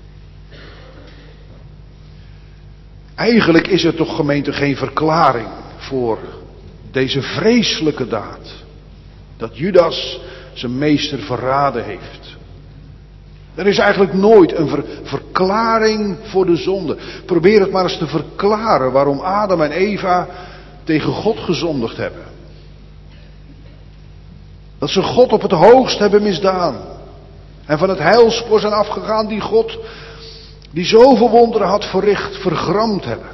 Eigenlijk is er toch, gemeente, geen verklaring voor deze vreselijke daad. Dat Judas zijn meester verraden heeft. Er is eigenlijk nooit een ver- verklaring voor de zonde. Probeer het maar eens te verklaren waarom Adam en Eva tegen God gezondigd hebben. Dat ze God op het hoogst hebben misdaan. En van het heilspoor zijn afgegaan die God, die zoveel wonderen had verricht, vergramd hebben.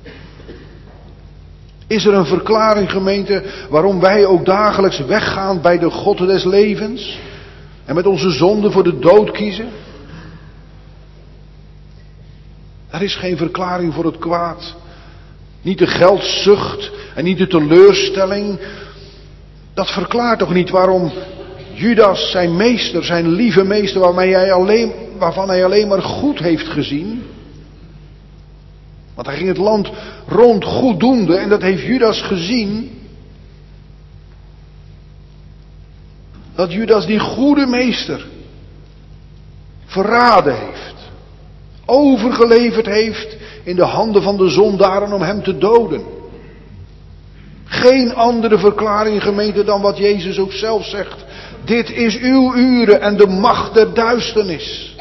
Is er een verklaring, gemeente, waarom wij ook dagelijks weggaan bij de God des levens? En met onze zonde voor de dood kiezen? Er is geen verklaring voor het kwaad. Niet de geldzucht en niet de teleurstelling. Dat verklaart toch niet waarom Judas zijn meester, zijn lieve meester, waarmee hij alleen, waarvan hij alleen maar goed heeft gezien. Want hij ging het land rond goeddoende en dat heeft Judas gezien. Dat Judas die goede meester verraden heeft. Overgeleverd heeft in de handen van de zondaren om hem te doden. Geen andere verklaring, gemeente, dan wat Jezus ook zelf zegt. Dit is uw uren en de macht der duisternis.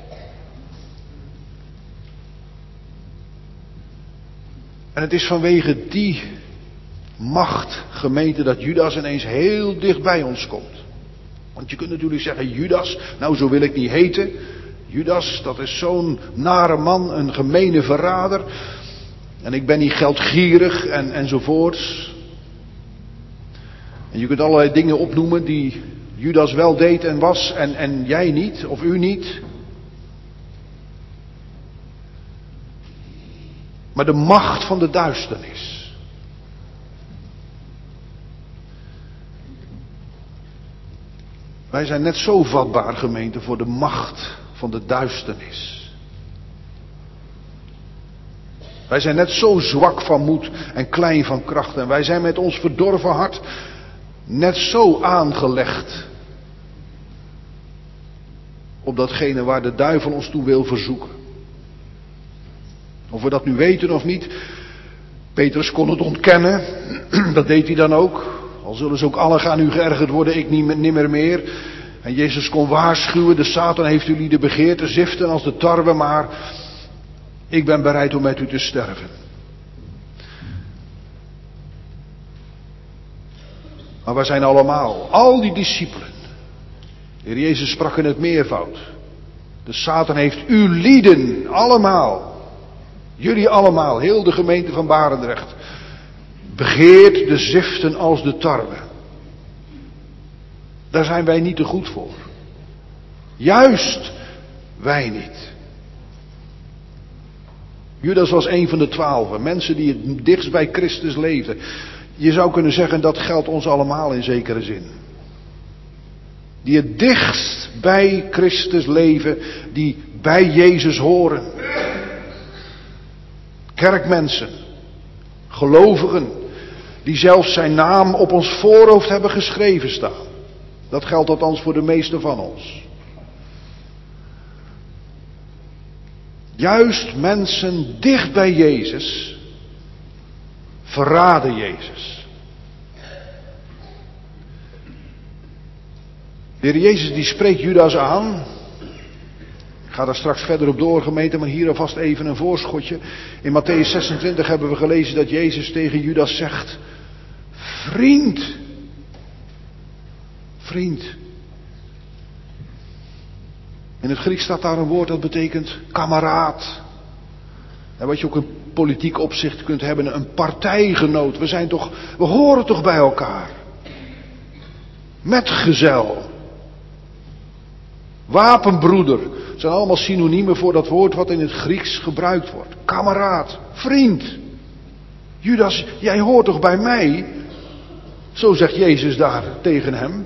En het is vanwege die macht, gemeente, dat Judas ineens heel dicht bij ons komt. Want je kunt natuurlijk zeggen, Judas, nou zo wil ik niet heten. Judas, dat is zo'n nare man, een gemene verrader. En ik ben niet geldgierig en, enzovoorts. En je kunt allerlei dingen opnoemen die Judas wel deed en was en, en jij niet, of u niet. Maar de macht van de duisternis. Wij zijn net zo vatbaar, gemeente, voor de macht van de duisternis. Wij zijn net zo zwak van moed en klein van kracht. En wij zijn met ons verdorven hart net zo aangelegd op datgene waar de duivel ons toe wil verzoeken. Of we dat nu weten of niet. Petrus kon het ontkennen. Dat deed hij dan ook. Al zullen ze ook allen gaan u geërgerd worden, ik niet nimmer meer. En Jezus kon waarschuwen, de Satan heeft u lieden begeerd te ziften als de tarwe, maar ik ben bereid om met u te sterven. Maar wij zijn allemaal, al die discipelen. De Heer Jezus sprak in het meervoud. De Satan heeft u lieden, allemaal. Jullie allemaal, heel de gemeente van Barendrecht. Begeert de ziften als de tarwe. Daar zijn wij niet te goed voor. Juist wij niet. Judas was een van de twaalfen. Mensen die het dichtst bij Christus leefden. Je zou kunnen zeggen dat geldt ons allemaal in zekere zin. Die het dichtst bij Christus leven. Die bij Jezus horen. Kerkmensen. Gelovigen. Die zelfs zijn naam op ons voorhoofd hebben geschreven staan. Dat geldt althans voor de meesten van ons. Juist mensen dicht bij Jezus verraden Jezus. De Heer Jezus die spreekt Judas aan. Ik ga daar straks verder op door, gemeente, maar hier alvast even een voorschotje. In Mattheüs zesentwintig hebben we gelezen dat Jezus tegen Judas zegt: Vriend. Vriend. In het Grieks staat daar een woord dat betekent kameraad. En wat je ook in politiek opzicht kunt hebben, een partijgenoot. We zijn toch, we horen toch bij elkaar. Metgezel. Wapenbroeder. Het zijn allemaal synoniemen voor dat woord wat in het Grieks gebruikt wordt. Kameraad. Vriend. Judas, jij hoort toch bij mij? Zo zegt Jezus daar tegen hem.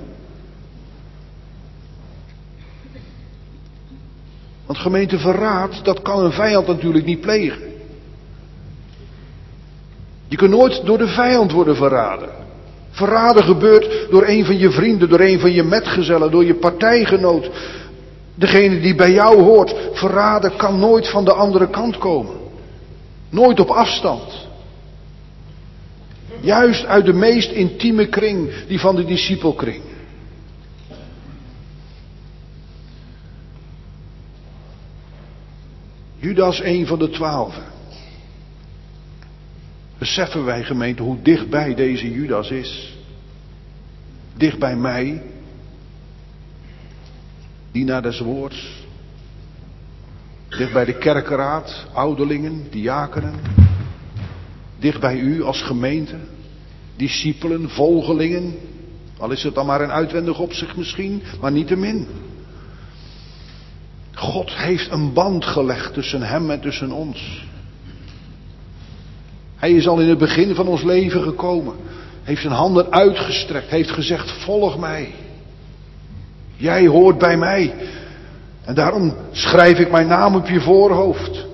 Want gemeente, verraad, dat kan een vijand natuurlijk niet plegen. Je kunt nooit door de vijand worden verraden. Verraden gebeurt door een van je vrienden, door een van je metgezellen, door je partijgenoot. Degene die bij jou hoort. Verraden kan nooit van de andere kant komen. Nooit op afstand. Juist uit de meest intieme kring, die van de discipelkring. Judas, een van de twaalfen. Beseffen wij, gemeente, hoe dichtbij deze Judas is? Dicht bij mij, dienaar des woords. Dicht bij de kerkenraad, ouderlingen, diakenen. Dicht bij u als gemeente, discipelen, volgelingen. Al is het dan maar een uitwendig opzicht misschien, maar niettemin. God heeft een band gelegd tussen hem en tussen ons. Hij is al in het begin van ons leven gekomen. Heeft zijn handen uitgestrekt. Heeft gezegd, volg mij. Jij hoort bij mij. En daarom schrijf ik mijn naam op je voorhoofd.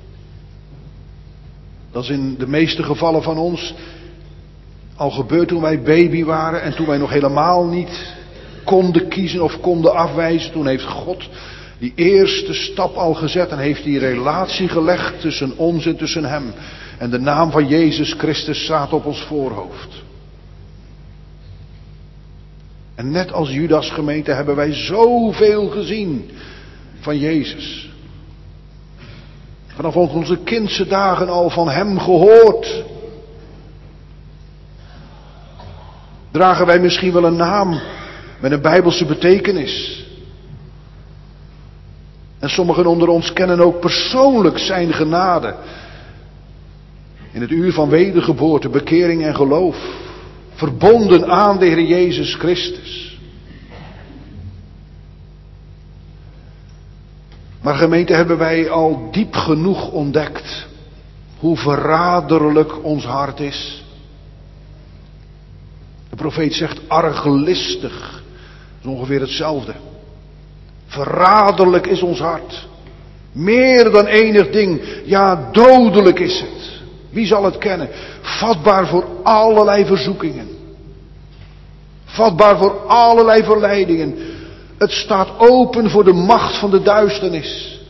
Dat is in de meeste gevallen van ons al gebeurd toen wij baby waren. En toen wij nog helemaal niet konden kiezen of konden afwijzen. Toen heeft God die eerste stap al gezet en heeft die relatie gelegd tussen ons en tussen hem. En de naam van Jezus Christus staat op ons voorhoofd. En net als Judas, gemeente, hebben wij zoveel gezien van Jezus. Vanaf onze kindse dagen al van hem gehoord. Dragen wij misschien wel een naam met een bijbelse betekenis. En sommigen onder ons kennen ook persoonlijk zijn genade. In het uur van wedergeboorte, bekering en geloof. Verbonden aan de Heer Jezus Christus. Maar gemeente, hebben wij al diep genoeg ontdekt hoe verraderlijk ons hart is. De profeet zegt arglistig. Dat is ongeveer hetzelfde. Verraderlijk is ons hart. Meer dan enig ding. Ja, dodelijk is het. Wie zal het kennen? Vatbaar voor allerlei verzoekingen. Vatbaar voor allerlei verleidingen. Het staat open voor de macht van de duisternis.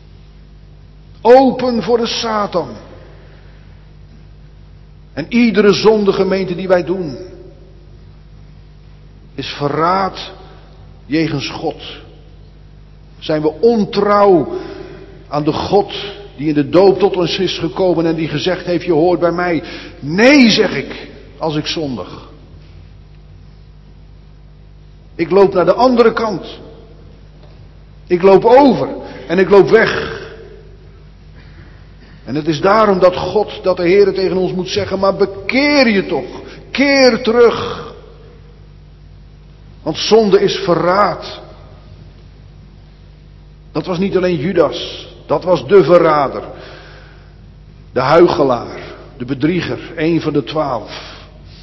Open voor de Satan. En iedere zonde, gemeente, die wij doen. is verraad jegens God. Zijn we ontrouw aan de God die in de doop tot ons is gekomen en die gezegd heeft, je hoort bij mij. Nee, zeg ik, als ik zondig. Ik loop naar de andere kant. Ik loop over en ik loop weg. En het is daarom dat God, dat de Heer tegen ons moet zeggen, maar bekeer je toch. Keer terug. Want zonde is verraad. Dat was niet alleen Judas. Dat was de verrader. De huichelaar. De bedrieger. Een van de twaalf.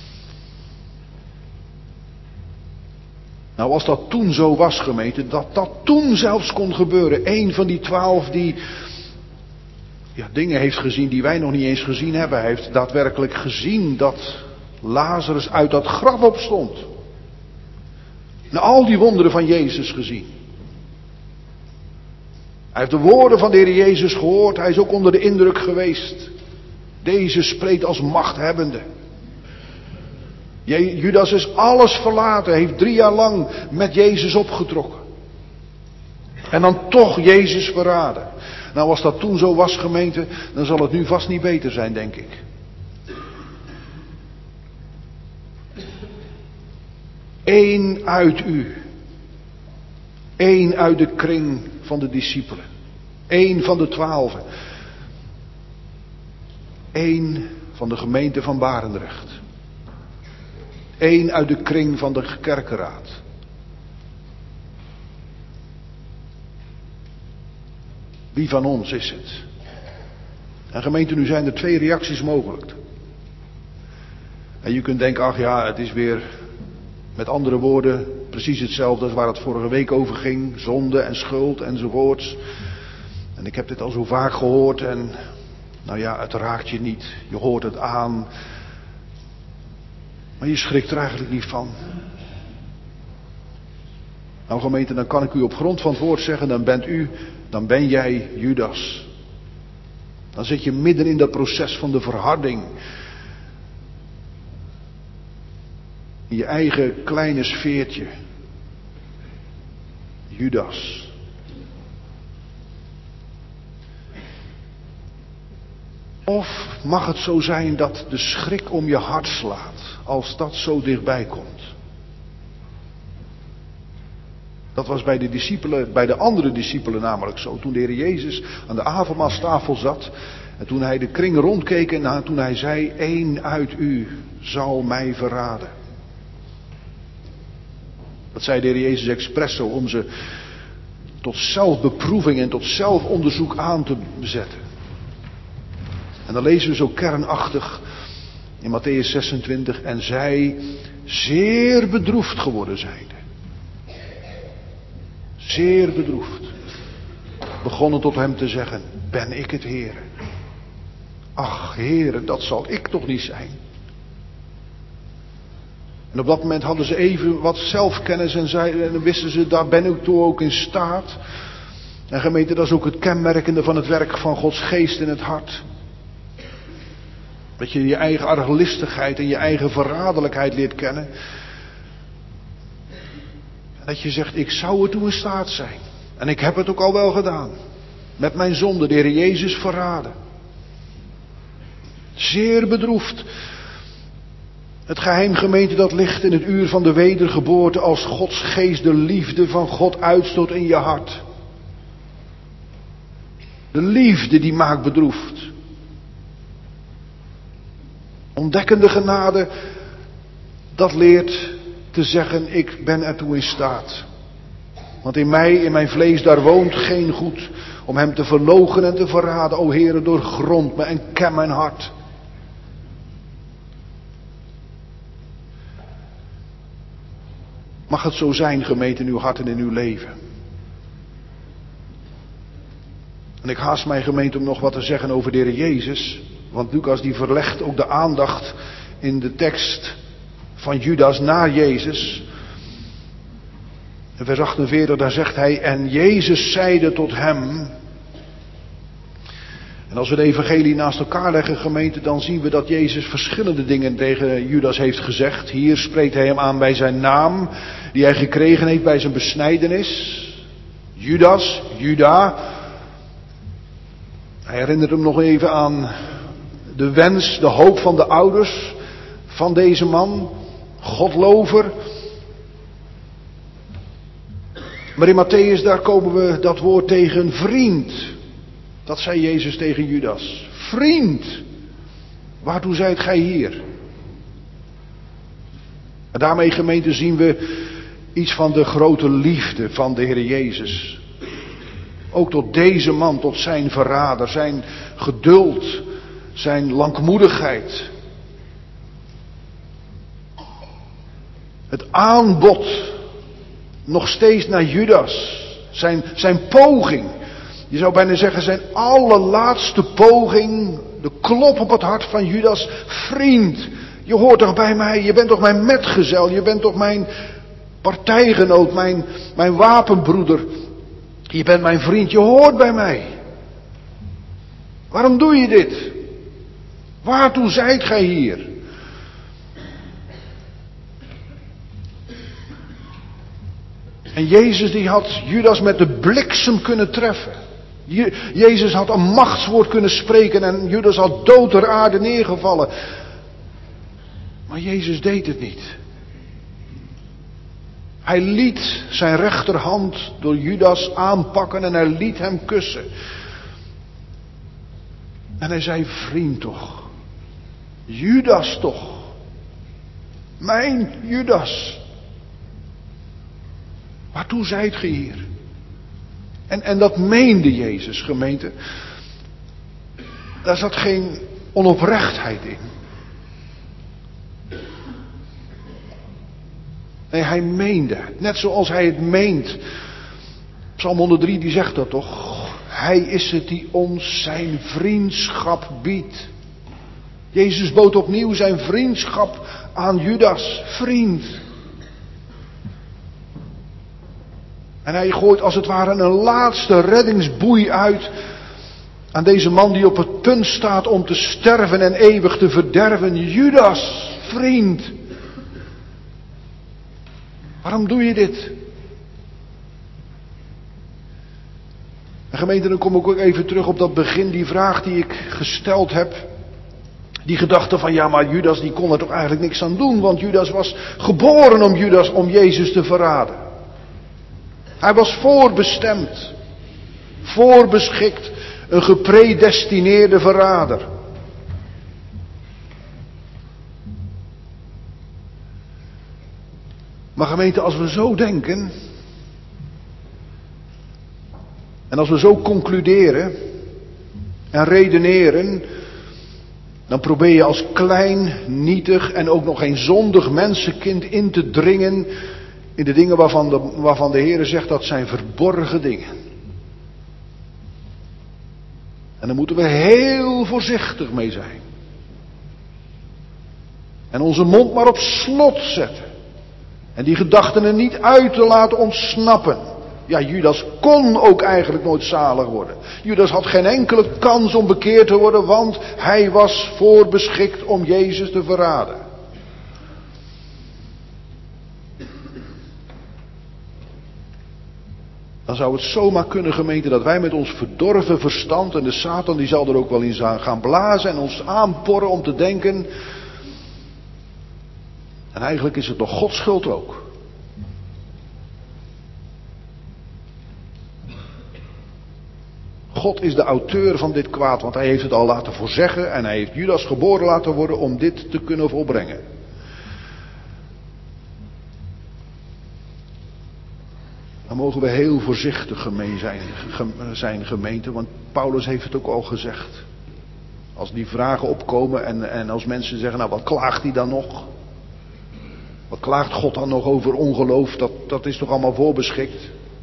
Nou, als dat toen zo was, gemeente, dat dat toen zelfs kon gebeuren. Een van die twaalf die ja, dingen heeft gezien die wij nog niet eens gezien hebben. Hij heeft daadwerkelijk gezien dat Lazarus uit dat graf opstond. En al die wonderen van Jezus gezien. Hij heeft de woorden van de Heer Jezus gehoord. Hij is ook onder de indruk geweest. Deze spreekt als machthebbende. Judas is alles verlaten. Heeft drie jaar lang met Jezus opgetrokken. En dan toch Jezus verraden. Nou, als dat toen zo was, gemeente, dan zal het nu vast niet beter zijn, denk ik. Eén uit u. Eén uit de kring van de discipelen. Eén van de twaalfen. Eén van de gemeente van Barendrecht. Eén uit de kring van de kerkenraad. Wie van ons is het? En gemeente, nu zijn er twee reacties mogelijk. En je kunt denken, ach ja, het is weer met andere woorden precies hetzelfde als waar het vorige week over ging. Zonde en schuld enzovoorts. En ik heb dit al zo vaak gehoord en nou ja, het raakt je niet. Je hoort het aan. Maar je schrikt er eigenlijk niet van. Nou gemeente, dan kan ik u op grond van het woord zeggen, dan bent u, dan ben jij Judas. Dan zit je midden in dat proces van de verharding. In je eigen kleine sfeertje. Judas. Of mag het zo zijn dat de schrik om je hart slaat, als dat zo dichtbij komt. Dat was bij de discipelen, bij de andere discipelen namelijk zo. Toen de Heer Jezus aan de avondmaalstafel zat. En toen hij de kring rondkeek en toen hij zei, één uit u zal mij verraden. Dat zei de Heer Jezus expres zo om ze tot zelfbeproeving en tot zelfonderzoek aan te zetten. En dan lezen we zo kernachtig in Mattheüs zesentwintig. En zij zeer bedroefd geworden zijnde. Zeer bedroefd. Begonnen tot hem te zeggen, ben ik het Heere? Ach Heere, dat zal ik toch niet zijn. En op dat moment hadden ze even wat zelfkennis en, zeiden, en dan wisten ze, daar ben ik toe ook in staat. En gemeente, dat is ook het kenmerkende van het werk van Gods geest in het hart. Dat je je eigen arglistigheid en je eigen verraderlijkheid leert kennen. En dat je zegt, ik zou er toe in staat zijn. En ik heb het ook al wel gedaan. Met mijn zonde, de Heer Jezus verraden. Zeer bedroefd. Het geheim, gemeente, dat ligt in het uur van de wedergeboorte, als Gods geest de liefde van God uitstoot in je hart. De liefde die maakt bedroefd. Ontdekkende genade, dat leert te zeggen, ik ben ertoe in staat. Want in mij, in mijn vlees, daar woont geen goed om hem te verloochenen en te verraden. O Heere, doorgrond me en ken mijn hart. Mag het zo zijn, gemeente, in uw hart en in uw leven. En ik haast mijn gemeente om nog wat te zeggen over de Heer Jezus. Want Lucas die verlegt ook de aandacht in de tekst van Judas naar Jezus. In vers achtenveertig, daar zegt hij, en Jezus zeide tot hem. En als we de evangelie naast elkaar leggen, gemeente, dan zien we dat Jezus verschillende dingen tegen Judas heeft gezegd. Hier spreekt hij hem aan bij zijn naam, die hij gekregen heeft bij zijn besnijdenis. Judas, Juda. Hij herinnert hem nog even aan de wens, de hoop van de ouders van deze man. Godlover. Maar in Matthäus, daar komen we dat woord tegen vriend. Dat zei Jezus tegen Judas. Vriend, waartoe zijt gij hier? En daarmee, gemeente, zien we iets van de grote liefde van de Heer Jezus. Ook tot deze man, tot zijn verrader, zijn geduld, zijn langmoedigheid. Het aanbod nog steeds naar Judas. Zijn, zijn poging. Je zou bijna zeggen zijn allerlaatste poging. De klop op het hart van Judas. Vriend, je hoort toch bij mij. Je bent toch mijn metgezel. Je bent toch mijn partijgenoot. Mijn, mijn wapenbroeder. Je bent mijn vriend. Je hoort bij mij. Waarom doe je dit? Waartoe zijt gij hier? En Jezus die had Judas met de bliksem kunnen treffen. Jezus had een machtswoord kunnen spreken en Judas had dood ter aarde neergevallen. Maar Jezus deed het niet. Hij liet zijn rechterhand door Judas aanpakken en hij liet hem kussen. En hij zei, vriend toch. Judas toch. Mijn Judas. Waartoe zijt ge hier? En, en dat meende Jezus, gemeente. Daar zat geen onoprechtheid in. Nee, hij meende. Net zoals hij het meent. Psalm honderddrie die zegt dat toch. Hij is het die ons zijn vriendschap biedt. Jezus bood opnieuw zijn vriendschap aan Judas. Vriend. En hij gooit als het ware een laatste reddingsboei uit aan deze man die op het punt staat om te sterven en eeuwig te verderven. Judas, vriend. Waarom doe je dit? En gemeente, dan kom ik ook even terug op dat begin, die vraag die ik gesteld heb. Die gedachte van, ja, maar Judas die kon er toch eigenlijk niks aan doen, want Judas was geboren om Judas, om Jezus te verraden. Hij was voorbestemd, voorbeschikt, een gepredestineerde verrader. Maar gemeente, als we zo denken, en als we zo concluderen en redeneren, dan probeer je als klein, nietig en ook nog geen zondig mensenkind in te dringen in de dingen waarvan de, waarvan de Heer zegt dat zijn verborgen dingen. En daar moeten we heel voorzichtig mee zijn. En onze mond maar op slot zetten. En die gedachten er niet uit te laten ontsnappen. Ja, Judas kon ook eigenlijk nooit zalig worden. Judas had geen enkele kans om bekeerd te worden, want hij was voorbeschikt om Jezus te verraden. Dan zou het zomaar kunnen, gemeente, dat wij met ons verdorven verstand, en de Satan die zal er ook wel in gaan blazen en ons aanporren om te denken. En eigenlijk is het nog Gods schuld ook. God is de auteur van dit kwaad, want hij heeft het al laten voorzeggen en hij heeft Judas geboren laten worden om dit te kunnen volbrengen. Dan mogen we heel voorzichtig mee zijn, zijn gemeente, want Paulus heeft het ook al gezegd. Als die vragen opkomen en, en als mensen zeggen, nou wat klaagt hij dan nog? Wat klaagt God dan nog over ongeloof? Dat, dat is toch allemaal voorbeschikt?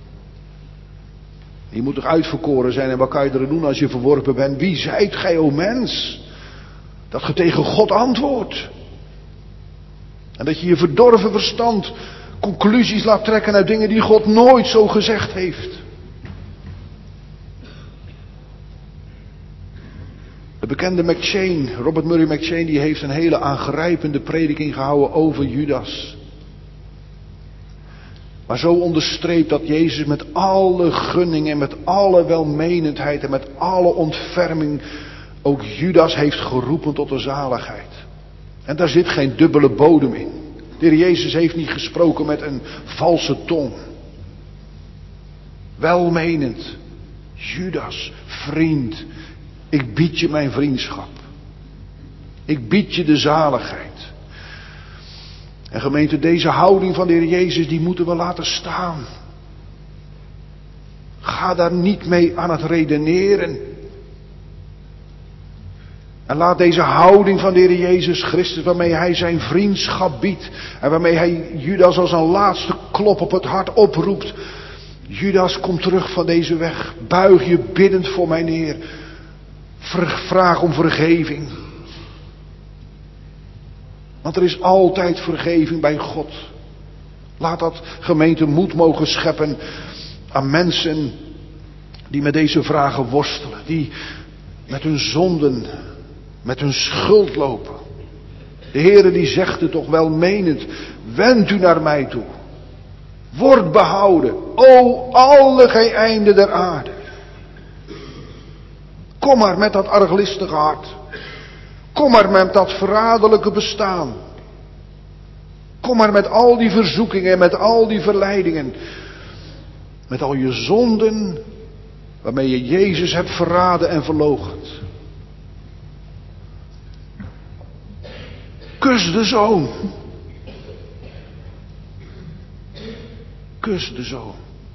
Je moet toch uitverkoren zijn en wat kan je er doen als je verworpen bent? Wie zijt gij, o mens? Dat je tegen God antwoordt. En dat je je verdorven verstand conclusies laat trekken uit dingen die God nooit zo gezegd heeft. De bekende McCheyne, Robert Murray McCheyne, die heeft een hele aangrijpende prediking gehouden over Judas. Maar zo onderstreept dat Jezus met alle gunning en met alle welmenendheid en met alle ontferming ook Judas heeft geroepen tot de zaligheid. En daar zit geen dubbele bodem in. De Heer Jezus heeft niet gesproken met een valse tong. Welmenend. Judas, vriend, ik bied je mijn vriendschap. Ik bied je de zaligheid. En gemeente, deze houding van de Heer Jezus, die moeten we laten staan. Ga daar niet mee aan het redeneren. En laat deze houding van de Heer Jezus Christus, waarmee Hij zijn vriendschap biedt. En waarmee Hij Judas als een laatste klop op het hart oproept. Judas, kom terug van deze weg. Buig je biddend voor mijn Heer. Vraag om vergeving. Want er is altijd vergeving bij God. Laat dat, gemeente, moed mogen scheppen aan mensen die met deze vragen worstelen. Die met hun zonden, met hun schuld lopen. De Heere die zegt het toch welmenend. Wend u naar mij toe. Word behouden. O alle gij einden der aarde. Kom maar met dat arglistige hart. Kom maar met dat verraderlijke bestaan. Kom maar met al die verzoekingen, met al die verleidingen. Met al je zonden waarmee je Jezus hebt verraden en verloochend. Kus de Zoon. Kus de Zoon.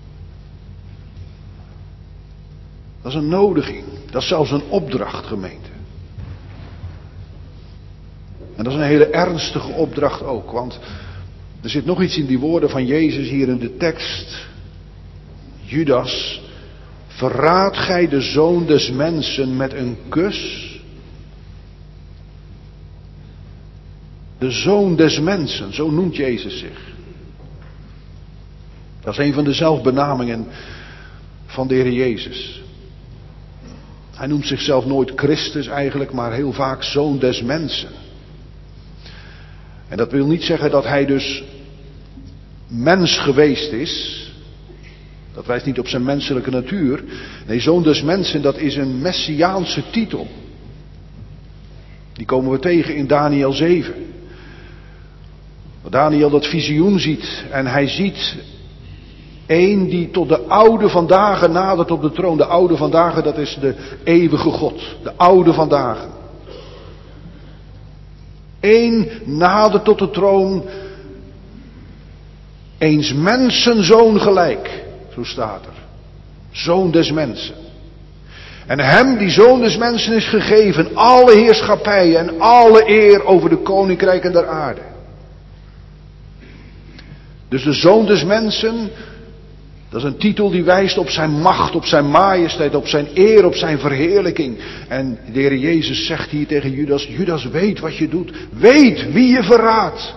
Dat is een nodiging. Dat is zelfs een opdracht, gemeente. En dat is een hele ernstige opdracht ook. Want er zit nog iets in die woorden van Jezus hier in de tekst. Judas, verraadt gij de Zoon des Mensen met een kus? De Zoon des Mensen, zo noemt Jezus zich. Dat is een van de zelfbenamingen van de Heer Jezus. Hij noemt zichzelf nooit Christus eigenlijk, maar heel vaak Zoon des Mensen. En dat wil niet zeggen dat hij dus mens geweest is. Dat wijst niet op zijn menselijke natuur. Nee, Zoon des Mensen, dat is een messiaanse titel. Die komen we tegen in Daniel zeven. Waar Daniel dat visioen ziet en hij ziet één die tot de oude vandaag nadert op de troon. De oude vandaag, dat is de eeuwige God. De oude vandaag. Eén nadert tot de troon. Eens mensenzoon gelijk. Zo staat er. Zoon des mensen. En hem, die Zoon des mensen, is gegeven alle heerschappij en alle eer over de koninkrijken der aarde. Dus de Zoon des mensen, dat is een titel die wijst op zijn macht, op zijn majesteit, op zijn eer, op zijn verheerlijking. En de Heer Jezus zegt hier tegen Judas, Judas, weet wat je doet. Weet wie je verraadt.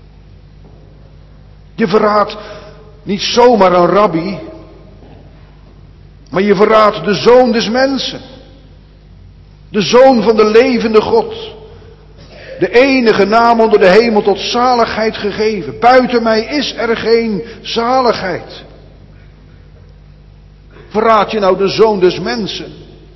Je verraadt niet zomaar een rabbi, maar je verraadt de Zoon des mensen. De Zoon van de levende God. De enige naam onder de hemel tot zaligheid gegeven. Buiten mij is er geen zaligheid. Verraad je nou de Zoon des mensen?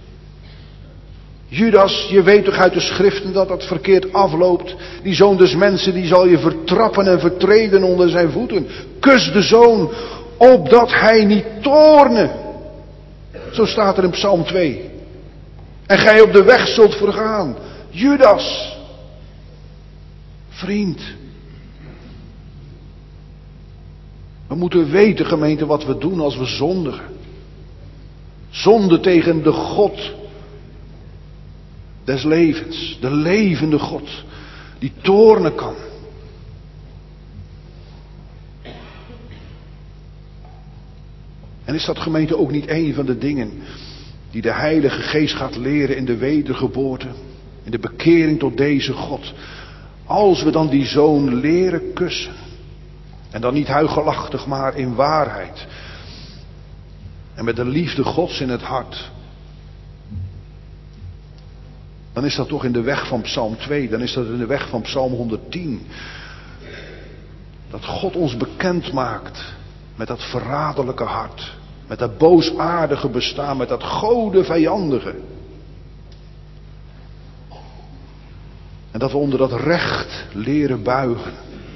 Judas, je weet toch uit de schriften dat dat verkeerd afloopt. Die Zoon des mensen, die zal je vertrappen en vertreden onder zijn voeten. Kus de Zoon, opdat hij niet toorne. Zo staat er in Psalm twee. En gij op de weg zult vergaan. Judas, vriend. We moeten weten, gemeente, wat we doen als we zondigen. Zonde tegen de God des levens. De levende God. Die toornen kan. En is dat, gemeente, ook niet een van de dingen die de Heilige Geest gaat leren in de wedergeboorte? In de bekering tot deze God. Als we dan die Zoon leren kussen. En dan niet huichelachtig, maar in waarheid. En met de liefde Gods in het hart. dan is dat toch in de weg van Psalm twee, dan is dat in de weg van Psalm honderdtien. Dat God ons bekend maakt met dat verraderlijke hart, met dat boosaardige bestaan, met dat gode vijandige. En dat we onder dat recht leren buigen.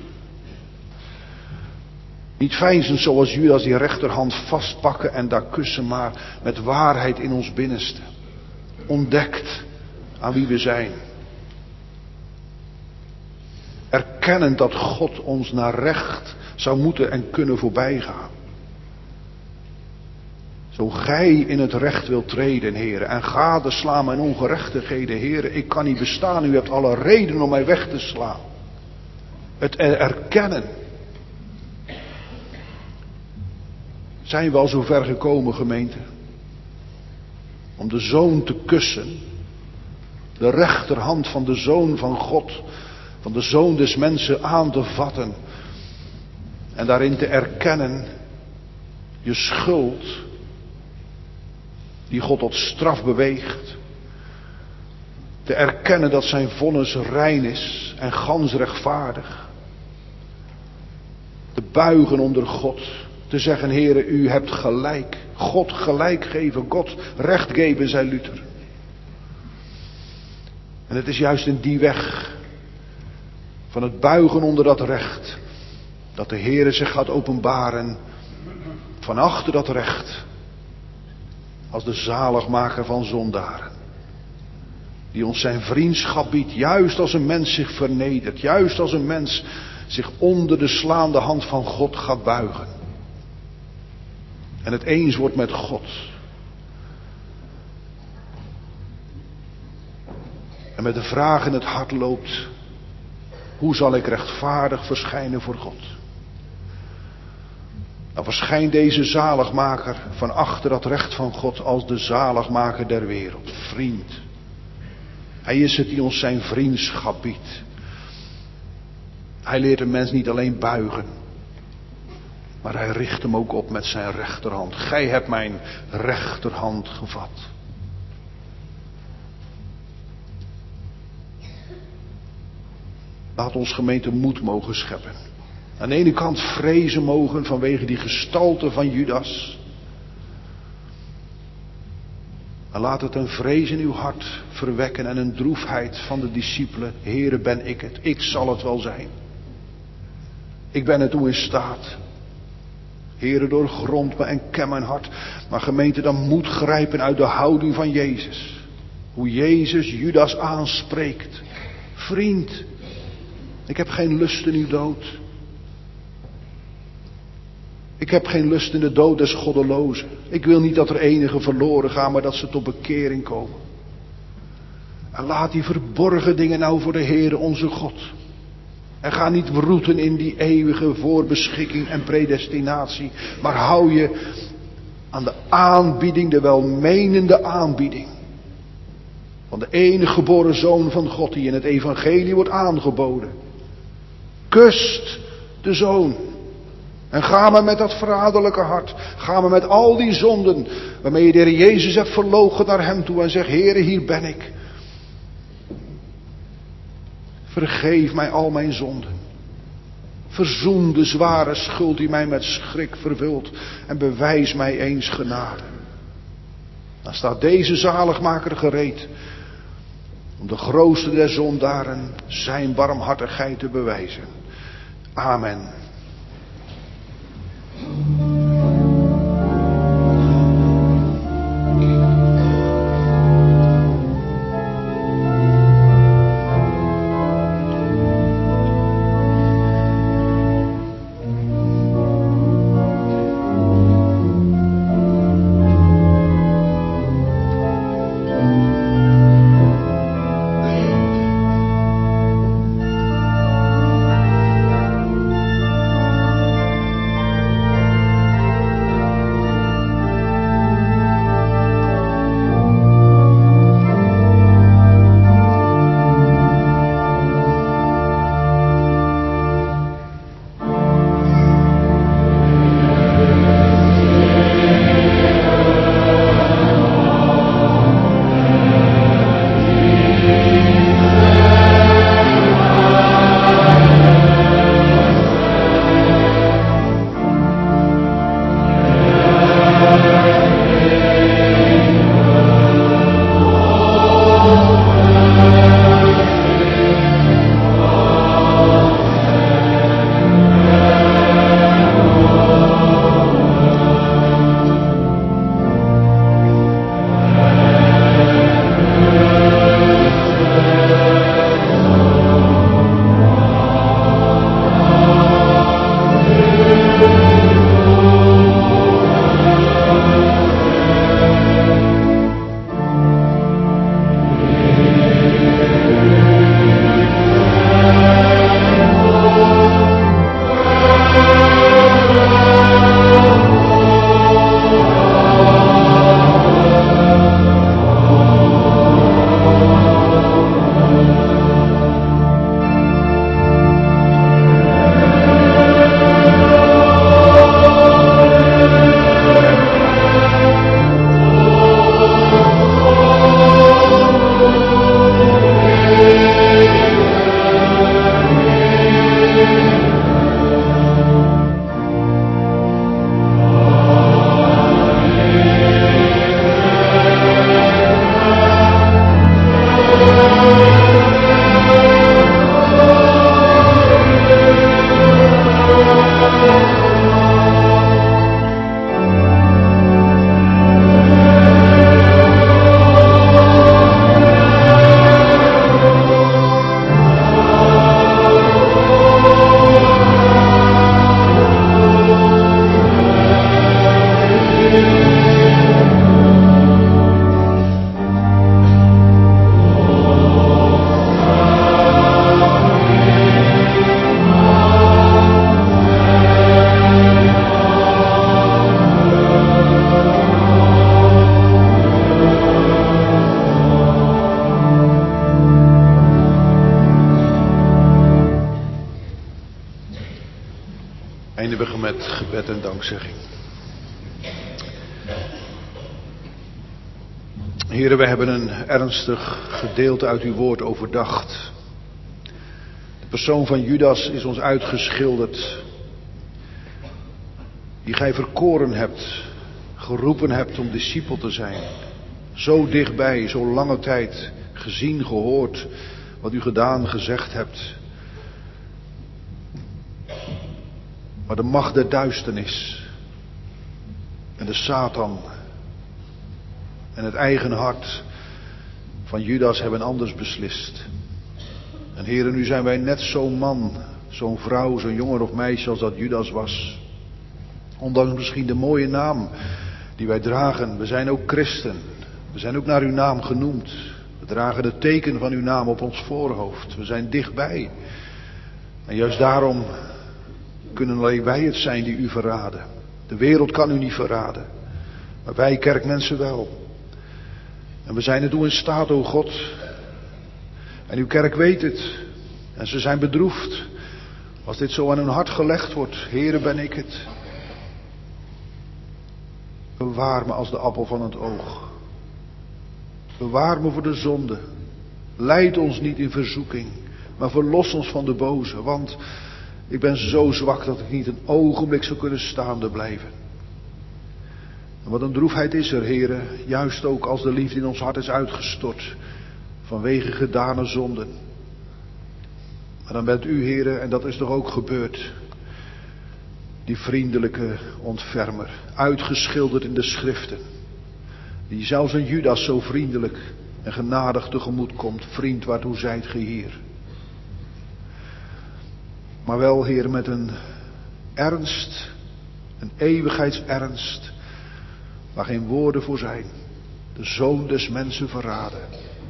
Niet veinzend zoals Judas die rechterhand vastpakken en daar kussen, maar met waarheid in ons binnenste. Ontdekt aan wie we zijn. Erkennend dat God ons naar recht zou moeten en kunnen voorbijgaan. Zo gij in het recht wilt treden, heren, en gadeslaan mijn ongerechtigheden, heren, ik kan niet bestaan, u hebt alle reden om mij weg te slaan. Het erkennen. Zijn we al zo ver gekomen, gemeente? Om de Zoon te kussen. De rechterhand van de Zoon van God. Van de Zoon des mensen aan te vatten. En daarin te erkennen. Je schuld. Die God tot straf beweegt. Te erkennen dat zijn vonnis rein is. En gans rechtvaardig. Te buigen onder God. Te zeggen, Heere, u hebt gelijk. God gelijk geven, God recht geven, zei Luther. En het is juist in die weg van het buigen onder dat recht, dat de Heere zich gaat openbaren van achter dat recht, als de zaligmaker van zondaren. Die ons zijn vriendschap biedt, juist als een mens zich vernedert, juist als een mens zich onder de slaande hand van God gaat buigen. En het eens wordt met God. En met de vraag in het hart loopt. Hoe zal ik rechtvaardig verschijnen voor God? Dan verschijnt deze zaligmaker van achter dat recht van God als de zaligmaker der wereld. Vriend. Hij is het die ons zijn vriendschap biedt. Hij leert een mens niet alleen buigen. Maar hij richt hem ook op met zijn rechterhand. Gij hebt mijn rechterhand gevat. Laat ons gemeente moed mogen scheppen. Aan de ene kant vrezen mogen vanwege die gestalte van Judas. En laat het een vrees in uw hart verwekken en een droefheid van de discipelen. Heere, ben ik het. Ik zal het wel zijn. Ik ben er toe in staat. Heere, doorgrond me en ken mijn hart. Maar gemeente, dan moet grijpen uit de houding van Jezus. Hoe Jezus Judas aanspreekt. Vriend, ik heb geen lust in uw dood. Ik heb geen lust in de dood des goddelozen. Ik wil niet dat er enige verloren gaan, maar dat ze tot bekering komen. En laat die verborgen dingen nou voor de Heere onze God. En ga niet broeden in die eeuwige voorbeschikking en predestinatie. Maar hou je aan de aanbieding, de welmenende aanbieding. Van de enige geboren Zoon van God die in het evangelie wordt aangeboden. Kust de Zoon. En ga maar met dat verraderlijke hart. Ga maar met al die zonden waarmee je de Heer Jezus hebt verloochend naar hem toe. En zeg, Heere, hier ben ik. Vergeef mij al mijn zonden. Verzoen de zware schuld die mij met schrik vervult. En bewijs mij eens genade. Dan staat deze zaligmaker gereed. Om de grootste der zondaren zijn barmhartigheid te bewijzen. Amen. met gebed en dankzegging. Heren, we hebben een ernstig gedeelte uit uw woord overdacht. De persoon van Judas is ons uitgeschilderd, die gij verkoren hebt, geroepen hebt om discipel te zijn. Zo dichtbij, zo lange tijd gezien, gehoord, wat u gedaan, gezegd hebt. Maar de macht der duisternis en de Satan en het eigen hart van Judas hebben anders beslist. En heren, nu zijn wij net zo'n man, zo'n vrouw, zo'n jongen of meisje als dat Judas was. Ondanks misschien de mooie naam die wij dragen. We zijn ook christen. We zijn ook naar uw naam genoemd. We dragen het teken van uw naam op ons voorhoofd. We zijn dichtbij. En juist daarom kunnen alleen wij het zijn die u verraden. De wereld kan u niet verraden. Maar wij kerkmensen wel. En we zijn ertoe in staat, o God. En uw kerk weet het. En ze zijn bedroefd. Als dit zo aan hun hart gelegd wordt. Heere, ben ik het. Bewaar me als de appel van het oog. Bewaar me voor de zonde. Leid ons niet in verzoeking. Maar verlos ons van de boze. Want ik ben zo zwak dat ik niet een ogenblik zou kunnen staande blijven. En wat een droefheid is er, heren. Juist ook als de liefde in ons hart is uitgestort. Vanwege gedane zonden. Maar dan bent u, heren, en dat is toch ook gebeurd. Die vriendelijke ontfermer. Uitgeschilderd in de schriften. Die zelfs een Judas zo vriendelijk en genadig tegemoet komt. Vriend, waartoe zijt ge hier? Maar wel, heren, met een ernst. Een eeuwigheidsernst. Waar geen woorden voor zijn. De Zoon des mensen verraden.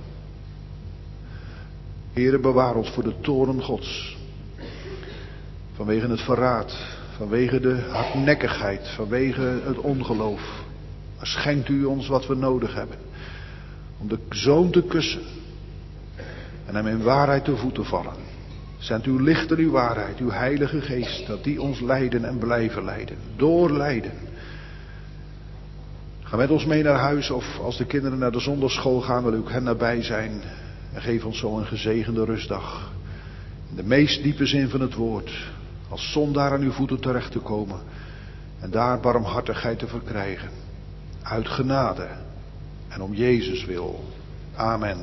Heere, bewaar ons voor de toorn Gods. Vanwege het verraad. Vanwege de hardnekkigheid. Vanwege het ongeloof. Maar schenkt u ons wat we nodig hebben. Om de Zoon te kussen. En hem in waarheid te voeten vallen. Zendt uw licht en uw waarheid. Uw heilige geest. Dat die ons leiden en blijven leiden. Doorleiden. Ga met ons mee naar huis. Of als de kinderen naar de zondagschool gaan. Wil u ook hen nabij zijn. En geef ons zo een gezegende rustdag. In de meest diepe zin van het woord. Als zondaar aan uw voeten terecht te komen. En daar barmhartigheid te verkrijgen. Uit genade. En om Jezus wil. Amen.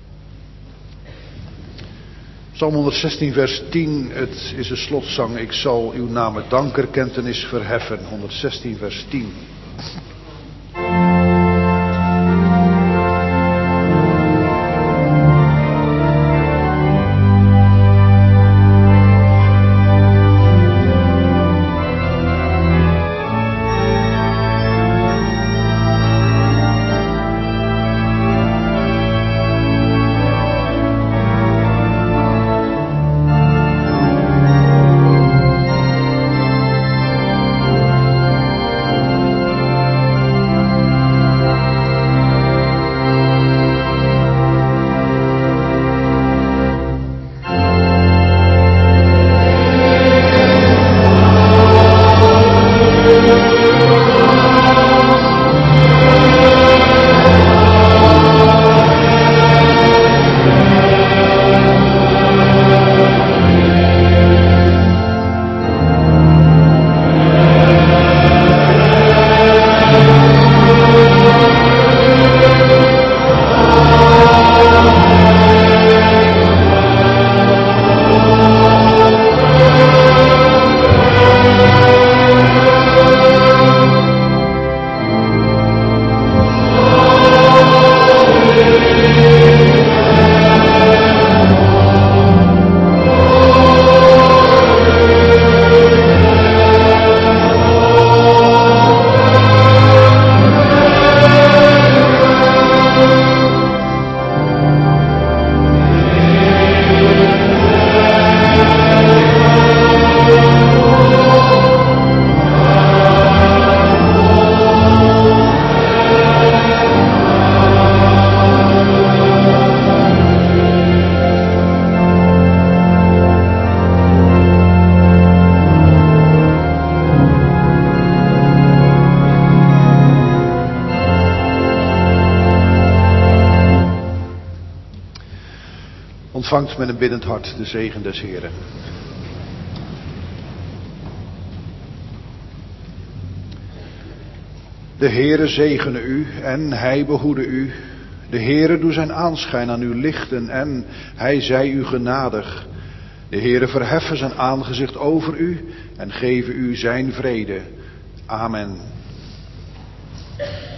Psalm honderdzestien vers tien. Het is een slotzang. Ik zal uw naam met dankerkentenis verheffen. honderdzestien vers tien. Ontvangt met een biddend hart de zegen des Heren. De Heere zegene u en hij behoede u. De Heere doe zijn aanschijn aan u lichten en hij zij u genadig. De Heere verheffen zijn aangezicht over u en geven u zijn vrede. Amen.